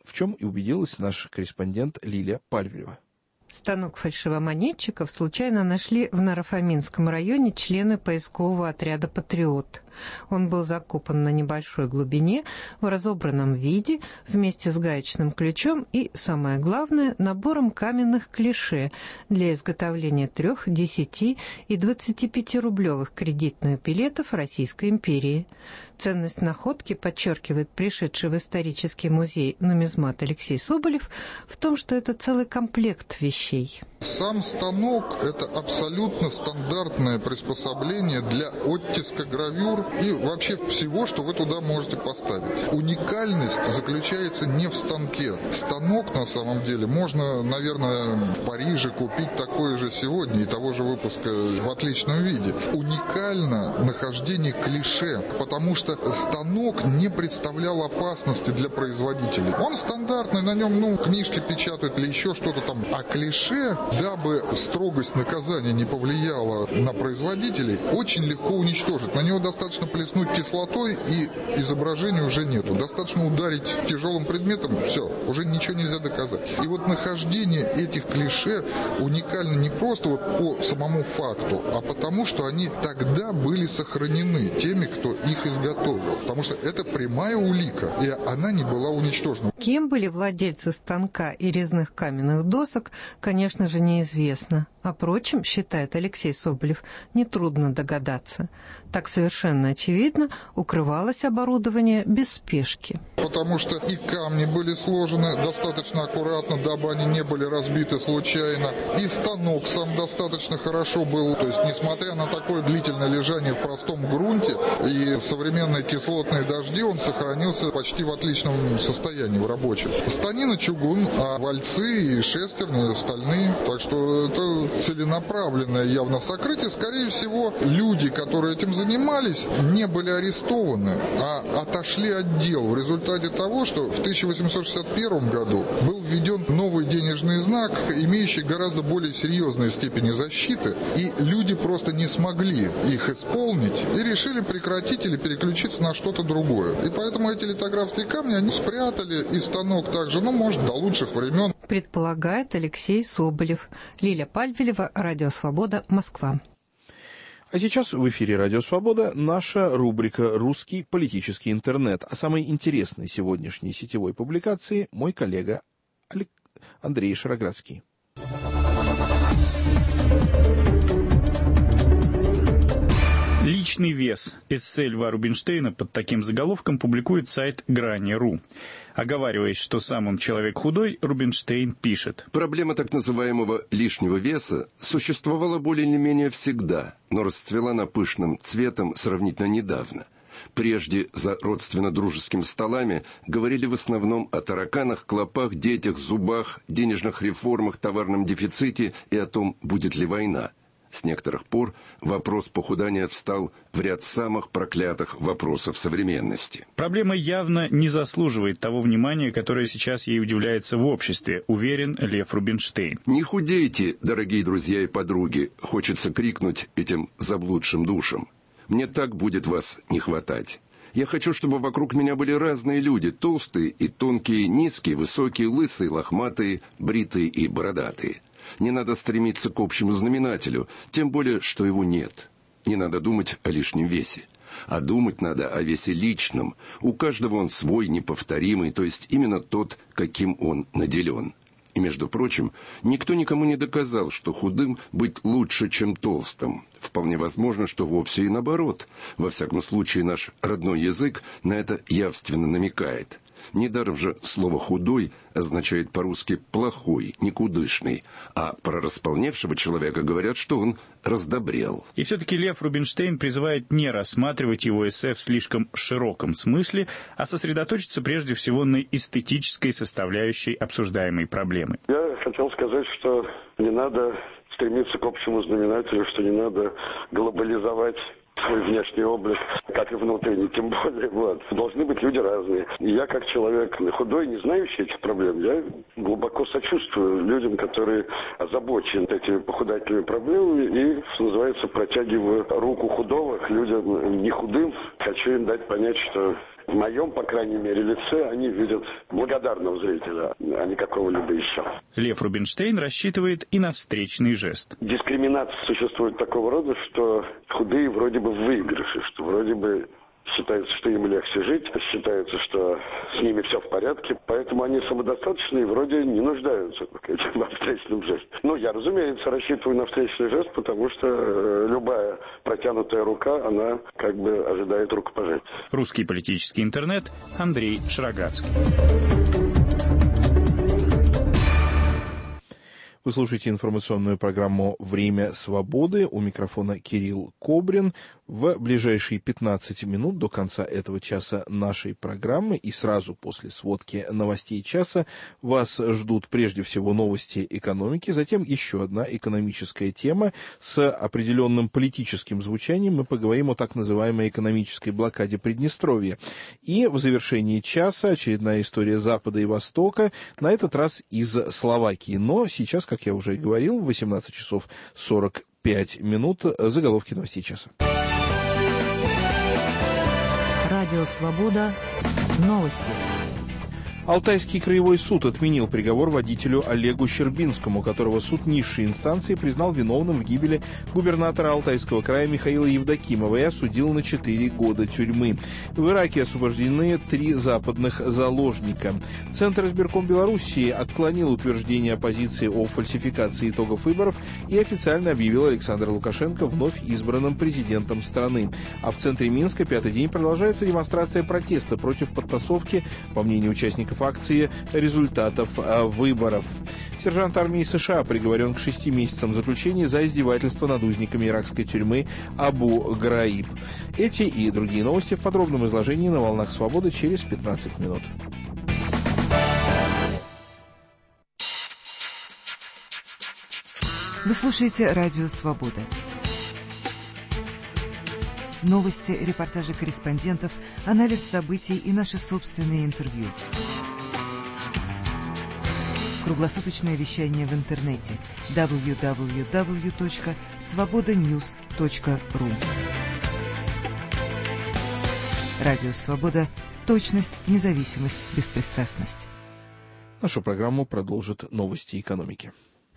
B: в чем и убедилась наш корреспондент Лилия Пальвилева.
F: Станок фальшивомонетчиков случайно нашли в Наро-Фоминском районе члены поискового отряда «Патриот». Он был закопан на небольшой глубине, в разобранном виде, вместе с гаечным ключом и, самое главное, набором каменных клише для изготовления трех, десяти и двадцатипятирублевых кредитных билетов Российской империи. Ценность находки, подчеркивает пришедший в исторический музей нумизмат Алексей Соболев, в том, что это целый комплект вещей.
G: Сам станок – это абсолютно стандартное приспособление для оттиска гравюр и вообще всего, что вы туда можете поставить. Уникальность заключается не в станке. Станок, на самом деле, можно, наверное, в Париже купить такой же сегодня и того же выпуска в отличном виде. Уникально нахождение клише, потому что станок не представлял опасности для производителей. Он стандартный, на нем, ну, книжки печатают или еще что-то там. А клише, дабы строгость наказания не повлияла на производителей, очень легко уничтожить. На него достаточно плеснуть кислотой, и изображения уже нету. Достаточно ударить тяжелым предметом, все, уже ничего нельзя доказать. И вот нахождение этих клише уникально не просто вот по самому факту, а потому, что они тогда были сохранены теми, кто их изготовил. Потому что это прямая улика, и она не была уничтожена.
F: Кем были владельцы станка и резных каменных досок, конечно же, неизвестно. О прочем, считает Алексей Соболев, нетрудно догадаться. Так совершенно очевидно укрывалось оборудование без спешки.
G: Потому что и камни были сложены достаточно аккуратно, дабы они не были разбиты случайно. И станок сам достаточно хорошо был. То есть, несмотря на такое длительное лежание в простом грунте и современные кислотные дожди, он сохранился почти в отличном состоянии, в рабочем. Станина чугун, а вальцы и шестерни стальные. Так что это целенаправленное явно сокрытие. Скорее всего, люди, которые этим занимались, не были арестованы, а отошли от дел в результате того, что в тысяча восемьсот шестьдесят первом году был введен новый денежный знак, имеющий гораздо более серьезные степени защиты, и люди просто не смогли их исполнить и решили прекратить или переключиться на что-то другое. И поэтому эти литографские камни они спрятали, и станок также, ну, может, до лучших времен.
F: Предполагает Алексей Соболев. Лиля Пальвилева, Радио Свобода, Москва.
B: А сейчас в эфире Радио Свобода наша рубрика «Русский политический интернет». О самой интересной сегодняшней сетевой публикации мой коллега Андрей Шароградский.
W: Личный вес. Эссе Льва Рубинштейна под таким заголовком публикует сайт Грани точка ру. Оговариваясь, что сам он человек худой, Рубинштейн пишет.
X: Проблема так называемого лишнего веса существовала более или менее всегда, но расцвела на пышным цветом сравнительно недавно. Прежде за родственно-дружескими столами говорили в основном о тараканах, клопах, детях, зубах, денежных реформах, товарном дефиците и о том, будет ли война. С некоторых пор вопрос похудания встал в ряд самых проклятых вопросов современности.
W: Проблема явно не заслуживает того внимания, которое сейчас ей уделяется в обществе, уверен Лев Рубинштейн.
X: Не худейте, дорогие друзья и подруги, хочется крикнуть этим заблудшим душам. Мне так будет вас не хватать. Я хочу, чтобы вокруг меня были разные люди, толстые и тонкие, низкие, высокие, лысые, лохматые, бритые и бородатые. Не надо стремиться к общему знаменателю, тем более, что его нет. Не надо думать о лишнем весе. А думать надо о весе личном. У каждого он свой, неповторимый, то есть именно тот, каким он наделен. И, между прочим, никто никому не доказал, что худым быть лучше, чем толстым. Вполне возможно, что вовсе и наоборот. Во всяком случае, наш родной язык на это явственно намекает. Недаром же слово «худой» означает по-русски «плохой», «никудышный», а про располневшего человека говорят, что он раздобрел.
W: И все-таки Лев Рубинштейн призывает не рассматривать его эссе в слишком широком смысле, а сосредоточиться прежде всего на эстетической составляющей обсуждаемой проблемы.
Y: Я хотел сказать, что не надо стремиться к общему знаменателю, что не надо глобализовать свой внешний облик. как и внутренне, тем более. Вот. Должны быть люди разные. И я, как человек худой, не знающий этих проблем, я глубоко сочувствую людям, которые озабочены этими похудательными проблемами и, что называется, протягиваю руку худого к людям не худым. Хочу им дать понять, что в моем, по крайней мере, лице они видят благодарного зрителя, а не какого-либо еще.
W: Лев Рубинштейн рассчитывает и на встречный жест.
Y: Дискриминация существует такого рода, что худые вроде бы в выигрыше, что вроде бы считается, что им легче жить, считается, что с ними все в порядке, поэтому они самодостаточны и вроде не нуждаются во встречном жесте. Ну, я, разумеется, рассчитываю на встречный жест, потому что э, любая протянутая рука, она как бы ожидает рукопожатия.
W: Русский политический интернет, Андрей Шароградский.
B: Вы слушаете информационную программу «Время свободы». У микрофона Кирилл Кобрин. В ближайшие пятнадцать минут до конца этого часа нашей программы и сразу после сводки новостей часа вас ждут прежде всего новости экономики, затем еще одна экономическая тема с определенным политическим звучанием. Мы поговорим о так называемой экономической блокаде Приднестровья. И в завершении часа очередная история Запада и Востока, на этот раз из Словакии. Но сейчас, как я уже и говорил, в восемнадцать часов сорок пять минут заголовки новостей часа.
A: Радио «Свобода». Новости.
B: Алтайский краевой суд отменил приговор водителю Олегу Щербинскому, которого суд низшей инстанции признал виновным в гибели губернатора Алтайского края Михаила Евдокимова и осудил на четыре года тюрьмы. В Ираке освобождены три западных заложника. Центр избирком Белоруссии отклонил утверждение оппозиции о фальсификации итогов выборов и официально объявил Александра Лукашенко вновь избранным президентом страны. А в центре Минска пятый день продолжается демонстрация протеста против подтасовки, по мнению участников акции, результатов а, выборов. Сержант армии США приговорен к шести месяцам заключения за издевательство над узниками иракской тюрьмы Абу-Граиб. Эти и другие новости в подробном изложении на «Волнах Свободы» через пятнадцать минут.
A: Вы слушаете «Радио Свобода». Новости, репортажи корреспондентов, анализ событий и наши собственные интервью. Круглосуточное вещание в интернете дабл ю дабл ю дабл ю точка свобода ньюс точка ру. Радио «Свобода». Точность, независимость, беспристрастность.
B: Нашу программу продолжат новости экономики.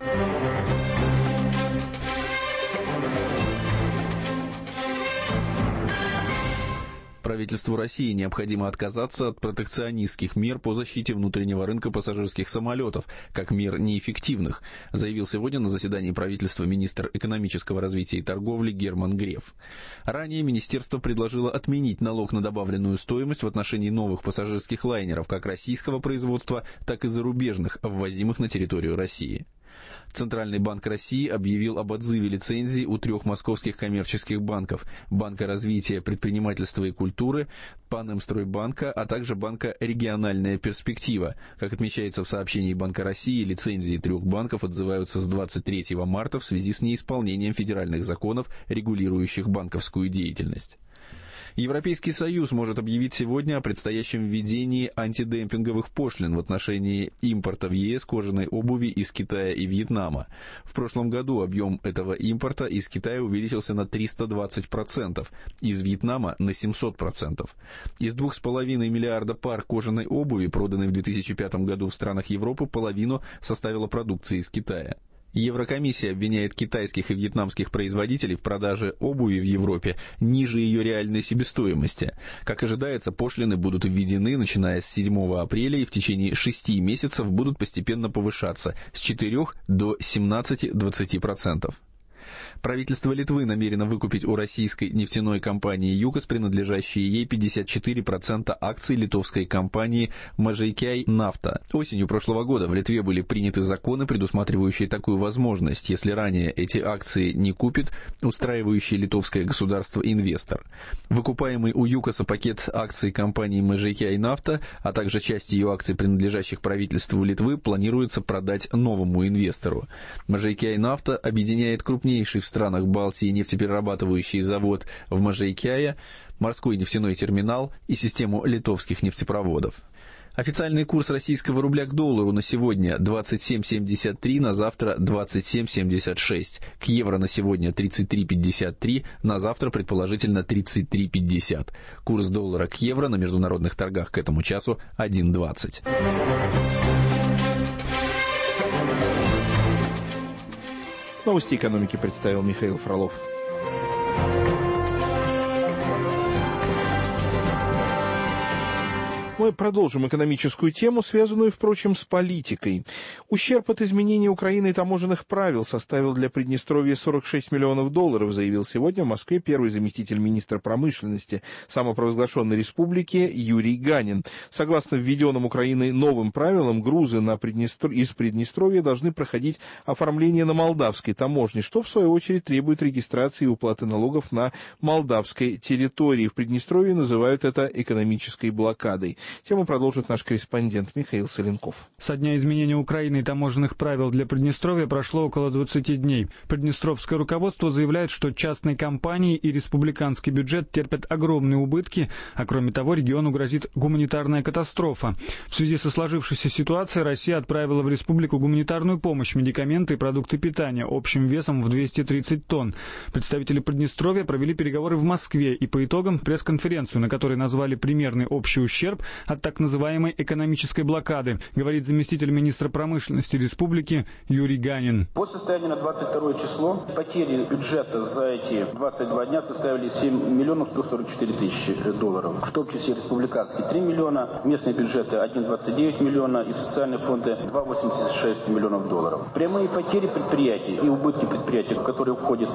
C: Правительству России необходимо отказаться от протекционистских мер по защите внутреннего рынка пассажирских самолетов, как мер неэффективных, заявил сегодня на заседании правительства министр экономического развития и торговли Герман Греф. Ранее министерство предложило отменить налог на добавленную стоимость в отношении новых пассажирских лайнеров как российского производства, так и зарубежных, ввозимых на территорию России. Центральный банк России объявил об отзыве лицензий у трех московских коммерческих банков – Банка развития предпринимательства и культуры, Панэмстройбанка, а также Банка «Региональная перспектива». Как отмечается в сообщении Банка России, лицензии трех банков отзываются с двадцать третьего марта в связи с неисполнением федеральных законов, регулирующих банковскую деятельность. Европейский Союз может объявить сегодня о предстоящем введении антидемпинговых пошлин в отношении импорта в ЕС кожаной обуви из Китая и Вьетнама. В прошлом году объем этого импорта из Китая увеличился на триста двадцать процентов, из Вьетнама на семьсот процентов. Из двух с половиной миллиарда пар кожаной обуви, проданной в две тысячи пятом году в странах Европы, половину составила продукция из Китая. Еврокомиссия обвиняет китайских и вьетнамских производителей в продаже обуви в Европе ниже ее реальной себестоимости. Как ожидается, пошлины будут введены, начиная с седьмого апреля, и в течение шести месяцев будут постепенно повышаться с четырёх до семнадцати-двадцати процентов. Правительство Литвы намерено выкупить у российской нефтяной компании «Юкос» принадлежащие ей пятьдесят четыре процента акций литовской компании «Mažeikiai Nafta». Осенью прошлого года в Литве были приняты законы, предусматривающие такую возможность, если ранее эти акции не купит устраивающий литовское государство инвестор. Выкупаемый у «Юкоса» пакет акций компании «Mažeikiai Nafta», а также часть ее акций, принадлежащих правительству Литвы, планируется продать новому инвестору. «Mažeikiai Nafta» объединяет крупнейшие крупнейший в странах Балтии нефтеперерабатывающий завод в Мажейкяе, морской нефтяной терминал и систему литовских нефтепроводов. Официальный курс российского рубля к доллару на сегодня двадцать семь семьдесят три, на завтра двадцать семь семьдесят шесть. К евро на сегодня тридцать три пятьдесят три, на завтра предположительно тридцать три пятьдесят. Курс доллара к евро на международных торгах к этому часу один двадцать.
B: Новости экономики представил Михаил Фролов. Мы продолжим экономическую тему, связанную, впрочем, с политикой. Ущерб от изменения Украиной таможенных правил составил для Приднестровья сорок шесть миллионов долларов, заявил сегодня в Москве первый заместитель министра промышленности самопровозглашенной республики Юрий Ганин. Согласно введенным Украиной новым правилам, грузы на Приднестр... из Приднестровья должны проходить оформление на молдавской таможне, что, в свою очередь, требует регистрации и уплаты налогов на молдавской территории. В Приднестровье называют это экономической блокадой. Тему продолжит наш корреспондент Михаил Соленков.
D: Со дня изменения Украиной таможенных правил для Приднестровья прошло около двадцати дней. Приднестровское руководство заявляет, что частные компании и республиканский бюджет терпят огромные убытки, а кроме того региону грозит гуманитарная катастрофа. В связи со сложившейся ситуацией Россия отправила в республику гуманитарную помощь, медикаменты и продукты питания общим весом в двести тридцать тонн. Представители Приднестровья провели переговоры в Москве и по итогам пресс-конференцию, на которой назвали примерный общий ущерб от так называемой экономической блокады, говорит заместитель министра промышленности республики Юрий Ганин.
H: По состоянию на двадцать второе число потери бюджета за эти двадцать два дня составили семь миллионов сто сорок четыре тысячи долларов, в том числе республиканские три миллиона, местные бюджеты один целых двадцать девять миллиона и социальные фонды два целых восемьдесят шесть миллионов долларов. Прямые потери предприятий и убытки предприятий, в которые входит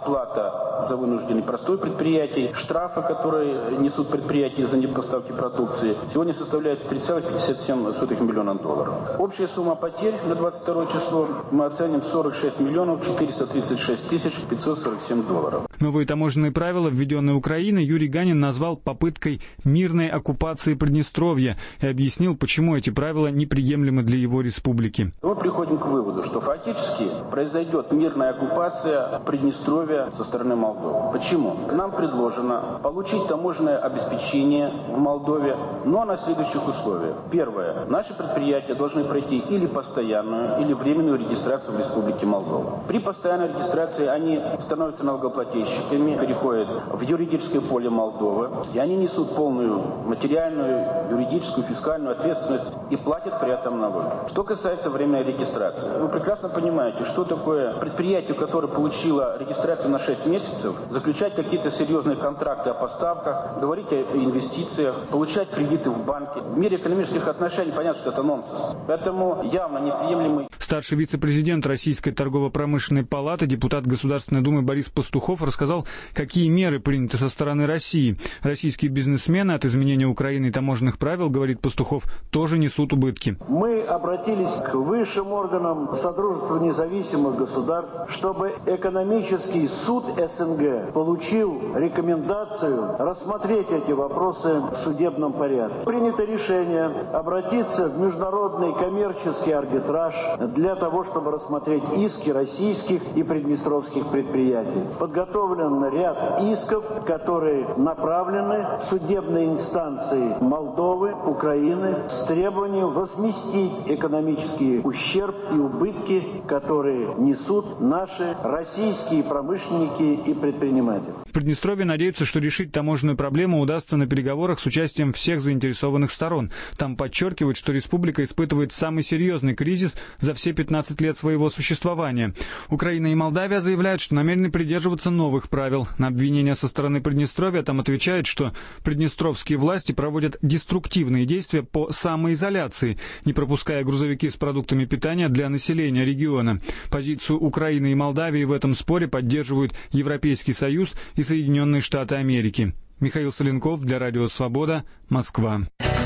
H: оплата за вынужденный простой предприятий, штрафы, которые несут предприятия за непоставки продукции, сегодня составляет три целых пятьдесят семь сотых миллиона долларов. Общая сумма потерь на двадцать второе число мы оценим сорок шесть миллионов четыреста тридцать шесть тысяч пятьсот сорок семь долларов.
D: Новые таможенные правила, введенные Украиной, Юрий Ганин назвал попыткой мирной оккупации Приднестровья и объяснил, почему эти правила неприемлемы для его республики.
H: Мы приходим к выводу, что фактически произойдет мирная оккупация Приднестровья со стороны Молдовы. Почему? Нам предложено получить таможенное обеспечение в Молдове, но на следующих условиях. Первое. Наши предприятия должны пройти или постоянную, или временную регистрацию в Республике Молдова. При постоянной регистрации они становятся налогоплательщиками, переходят в юридическое поле Молдовы, и они несут полную материальную, юридическую, фискальную ответственность и платят при этом налоги. Что касается временной регистрации. Вы прекрасно понимаете, что такое предприятие, которое получило регистрацию на шесть месяцев, заключать какие-то серьезные контракты о поставках, говорить о инвестициях, получать кредиты в банке. В мире экономических отношений понятно, что это нонсенс. Поэтому явно неприемлемый.
D: Старший вице-президент Российской торгово-промышленной палаты, депутат Государственной Думы Борис Пастухов рассказал, какие меры приняты со стороны России. Российские бизнесмены от изменения Украины таможенных правил, говорит Пастухов, тоже несут убытки.
I: Мы обратились к высшим органам Содружества независимых государств, чтобы экономический суд СНГ получил рекомендацию рассмотреть эти вопросы в судебном порядке. Принято решение обратиться в международный коммерческий арбитраж для того, чтобы рассмотреть иски российских и приднестровских предприятий. Подготовлен ряд исков, которые направлены в судебные инстанции Молдовы, Украины с требованием возместить экономический ущерб и убытки, которые несут наши российские промышленники и предприниматели.
D: В Приднестровье надеются, что решить таможенную проблему удастся на переговорах с участием всех заинтересованных сторон. Там подчеркивают, что республика испытывает самый серьезный кризис за все пятнадцать лет своего существования. Украина и Молдавия заявляют, что намерены придерживаться новых правил. На обвинения со стороны Приднестровья там отвечают, что приднестровские власти проводят деструктивные действия по самоизоляции, не пропуская грузовики с продуктами питания для населения региона. Позицию Украины и Молдавии в этом споре поддерживают Европейский Союз и Соединенные Штаты Америки. Михаил Соленков для Радио Свобода, Москва.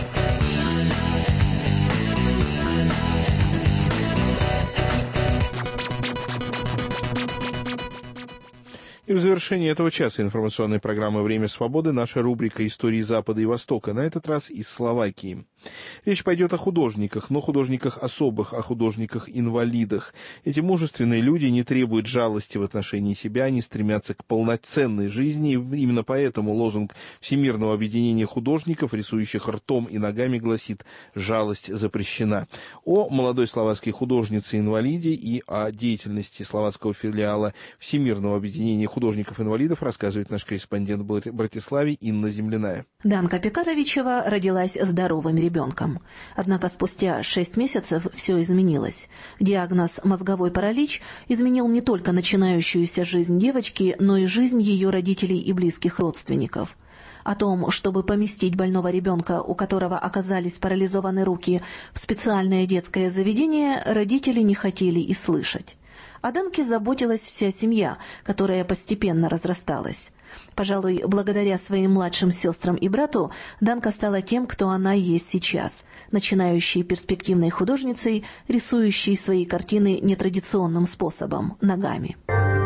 B: И в завершении этого часа информационной программы «Время свободы» наша рубрика «Истории Запада и Востока», на этот раз из Словакии. Речь пойдет о художниках, но художниках особых, о художниках-инвалидах. Эти мужественные люди не требуют жалости в отношении себя, они стремятся к полноценной жизни. И именно поэтому лозунг Всемирного объединения художников, рисующих ртом и ногами, гласит «Жалость запрещена». О молодой словацкой художнице-инвалиде и о деятельности словацкого филиала Всемирного объединения художников-инвалидов рассказывает наш корреспондент в Братиславе Инна Земляная.
J: Данка Пекаровичева родилась здоровым ребенком. Однако спустя шесть месяцев все изменилось. Диагноз «мозговой паралич» изменил не только начинающуюся жизнь девочки, но и жизнь ее родителей и близких родственников. О том, чтобы поместить больного ребенка, у которого оказались парализованы руки, в специальное детское заведение, родители не хотели и слышать. О Данке заботилась вся семья, которая постепенно разрасталась. Пожалуй, благодаря своим младшим сестрам и брату, Данка стала тем, кто она есть сейчас, начинающей перспективной художницей, рисующей свои картины нетрадиционным способом – ногами.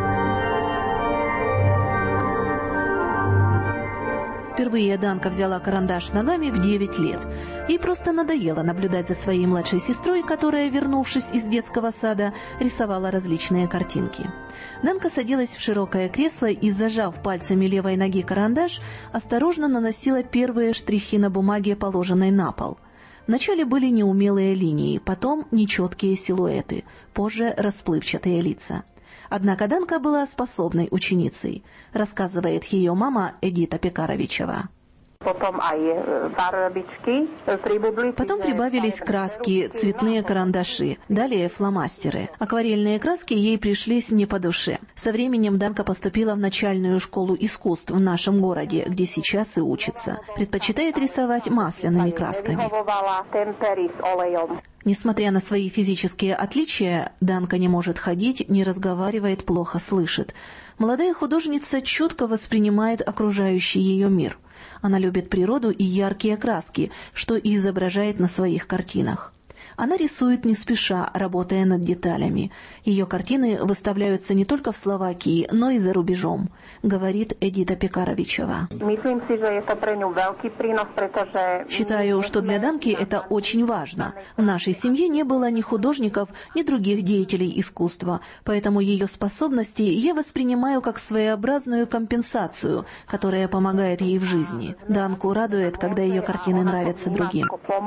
J: Впервые Данка взяла карандаш ногами в девять лет. Ей просто надоело наблюдать за своей младшей сестрой, которая, вернувшись из детского сада, рисовала различные картинки. Данка садилась в широкое кресло и, зажав пальцами левой ноги карандаш, осторожно наносила первые штрихи на бумаге, положенной на пол. Вначале были неумелые линии, потом нечеткие силуэты, позже расплывчатые лица. Однако Данка была способной ученицей, рассказывает ее мама Эдита Пекаровичева.
K: Потом
J: прибавились краски, цветные карандаши, далее фломастеры. Акварельные краски ей пришлись не по душе. Со временем Данка поступила в начальную школу искусств в нашем городе, где сейчас и учится. Предпочитает рисовать масляными красками. Несмотря на свои физические отличия, Данка не может ходить, не разговаривает, плохо слышит. Молодая художница чутко воспринимает окружающий ее мир. Она любит природу и яркие краски, что и изображает на своих картинах. Она рисует не спеша, работая над деталями. Ее картины выставляются не только в Словакии, но и за рубежом, говорит Эдита Пекаровичева. Считаю, что для Данки это очень важно. В нашей семье не было ни художников, ни других деятелей искусства, поэтому ее способности я воспринимаю как своеобразную компенсацию, которая помогает ей в жизни. Данку радует, когда ее картины нравятся другим.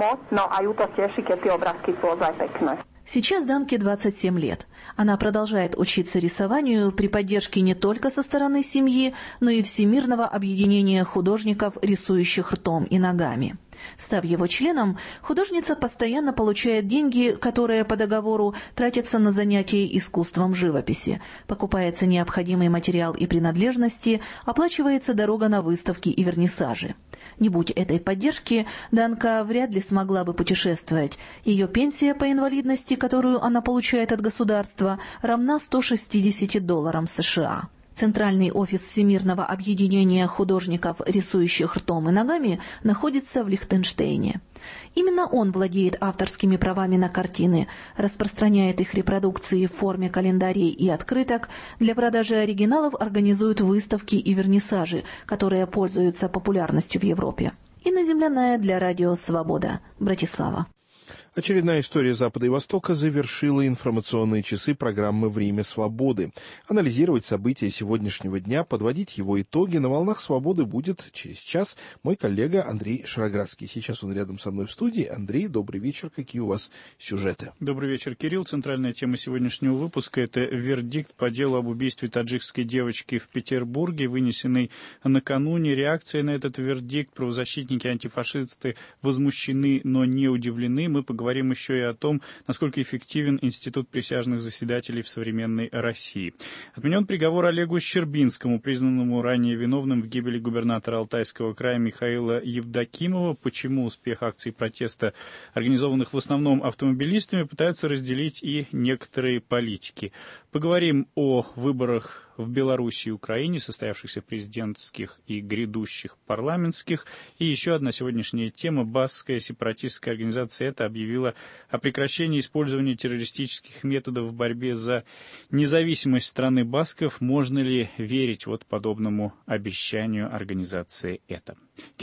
J: Сейчас Данке двадцать семь лет. Она продолжает учиться рисованию при поддержке не только со стороны семьи, но и Всемирного объединения художников, рисующих ртом и ногами. Став его членом, художница постоянно получает деньги, которые по договору тратятся на занятия искусством живописи. Покупается необходимый материал и принадлежности, оплачивается дорога на выставки и вернисажи. Не будь этой поддержки, Данка вряд ли смогла бы путешествовать. Ее пенсия по инвалидности, которую она получает от государства, равна ста шестидесяти долларам США. Центральный офис Всемирного объединения художников, рисующих ртом и ногами, находится в Лихтенштейне. Именно он владеет авторскими правами на картины, распространяет их репродукции в форме календарей и открыток, для продажи оригиналов организует выставки и вернисажи, которые пользуются популярностью в Европе. Инна Земляная для Радио Свобода, Братислава.
B: Очередная история Запада и Востока завершила информационные часы программы «Время свободы». Анализировать события сегодняшнего дня, подводить его итоги на волнах свободы будет через час мой коллега Андрей Шароградский. Сейчас он рядом со мной в студии. Андрей, добрый вечер. Какие у вас сюжеты?
W: Добрый вечер, Кирилл. Центральная тема сегодняшнего выпуска – это вердикт по делу об убийстве таджикской девочки в Петербурге, вынесенный накануне. Реакция на этот вердикт. Правозащитники, антифашисты возмущены, но не удивлены. Мы поговорим Говорим еще и о том, насколько эффективен институт присяжных заседателей в современной России. Отменен приговор Олегу Щербинскому, признанному ранее виновным в гибели губернатора Алтайского края Михаила Евдокимова. Почему успех акций протеста, организованных в основном автомобилистами, пытаются разделить и некоторые политики. Поговорим о выборах в Беларуси и Украине, состоявшихся президентских и грядущих парламентских. И еще одна сегодняшняя тема. Баскская сепаратистская организация «Это» объявила о прекращении использования террористических методов в борьбе за независимость страны басков. Можно ли верить вот подобному обещанию организации «Это»? Кирилл.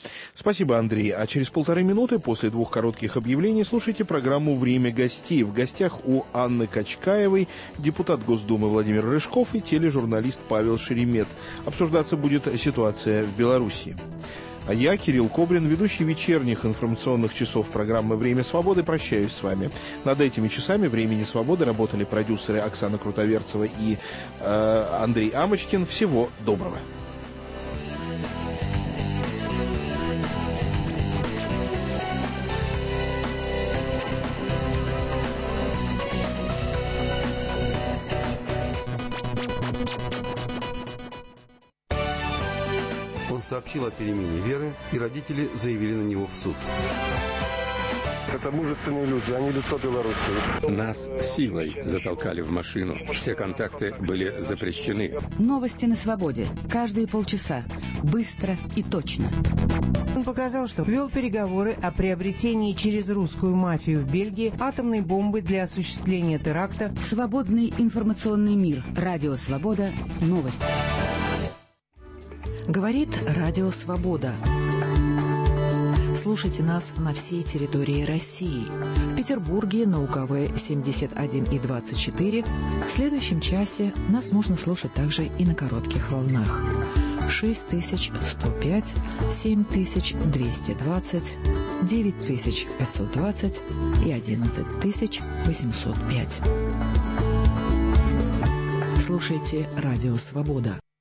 B: Спасибо, Андрей. А через полторы минуты после двух коротких объявлений слушайте программу «Время гостей». В гостях у Анны Качкаевой депутат Госдумы Владимир Рыжков и тележурналист Павел Шеремет. Обсуждаться будет ситуация в Беларуси. А я, Кирилл Кобрин, ведущий вечерних информационных часов программы «Время свободы», прощаюсь с вами. Над этими часами «Времени свободы» работали продюсеры Оксана Крутоверцева и э, Андрей Амочкин. Всего доброго.
K: Сообщил о перемене веры, и родители заявили на него в суд.
L: Это мужественные люди, они лицо Беларуси.
M: Нас силой затолкали в машину. Все контакты были запрещены.
A: Новости на свободе. Каждые полчаса. Быстро и точно.
N: Он показал, что вел переговоры о приобретении через русскую мафию в Бельгии атомной бомбы для осуществления теракта.
A: Свободный информационный мир. Радио «Свобода». Новости. Говорит Радио Свобода. Слушайте нас на всей территории России. В Петербурге на У Ка Вэ семьдесят один и двадцать четыре. В следующем часе нас можно слушать также и на коротких волнах. шесть тысяч сто пять, семь тысяч двести двадцать, девять тысяч пятьсот двадцать и одиннадцать тысяч восемьсот пять. Слушайте Радио Свобода.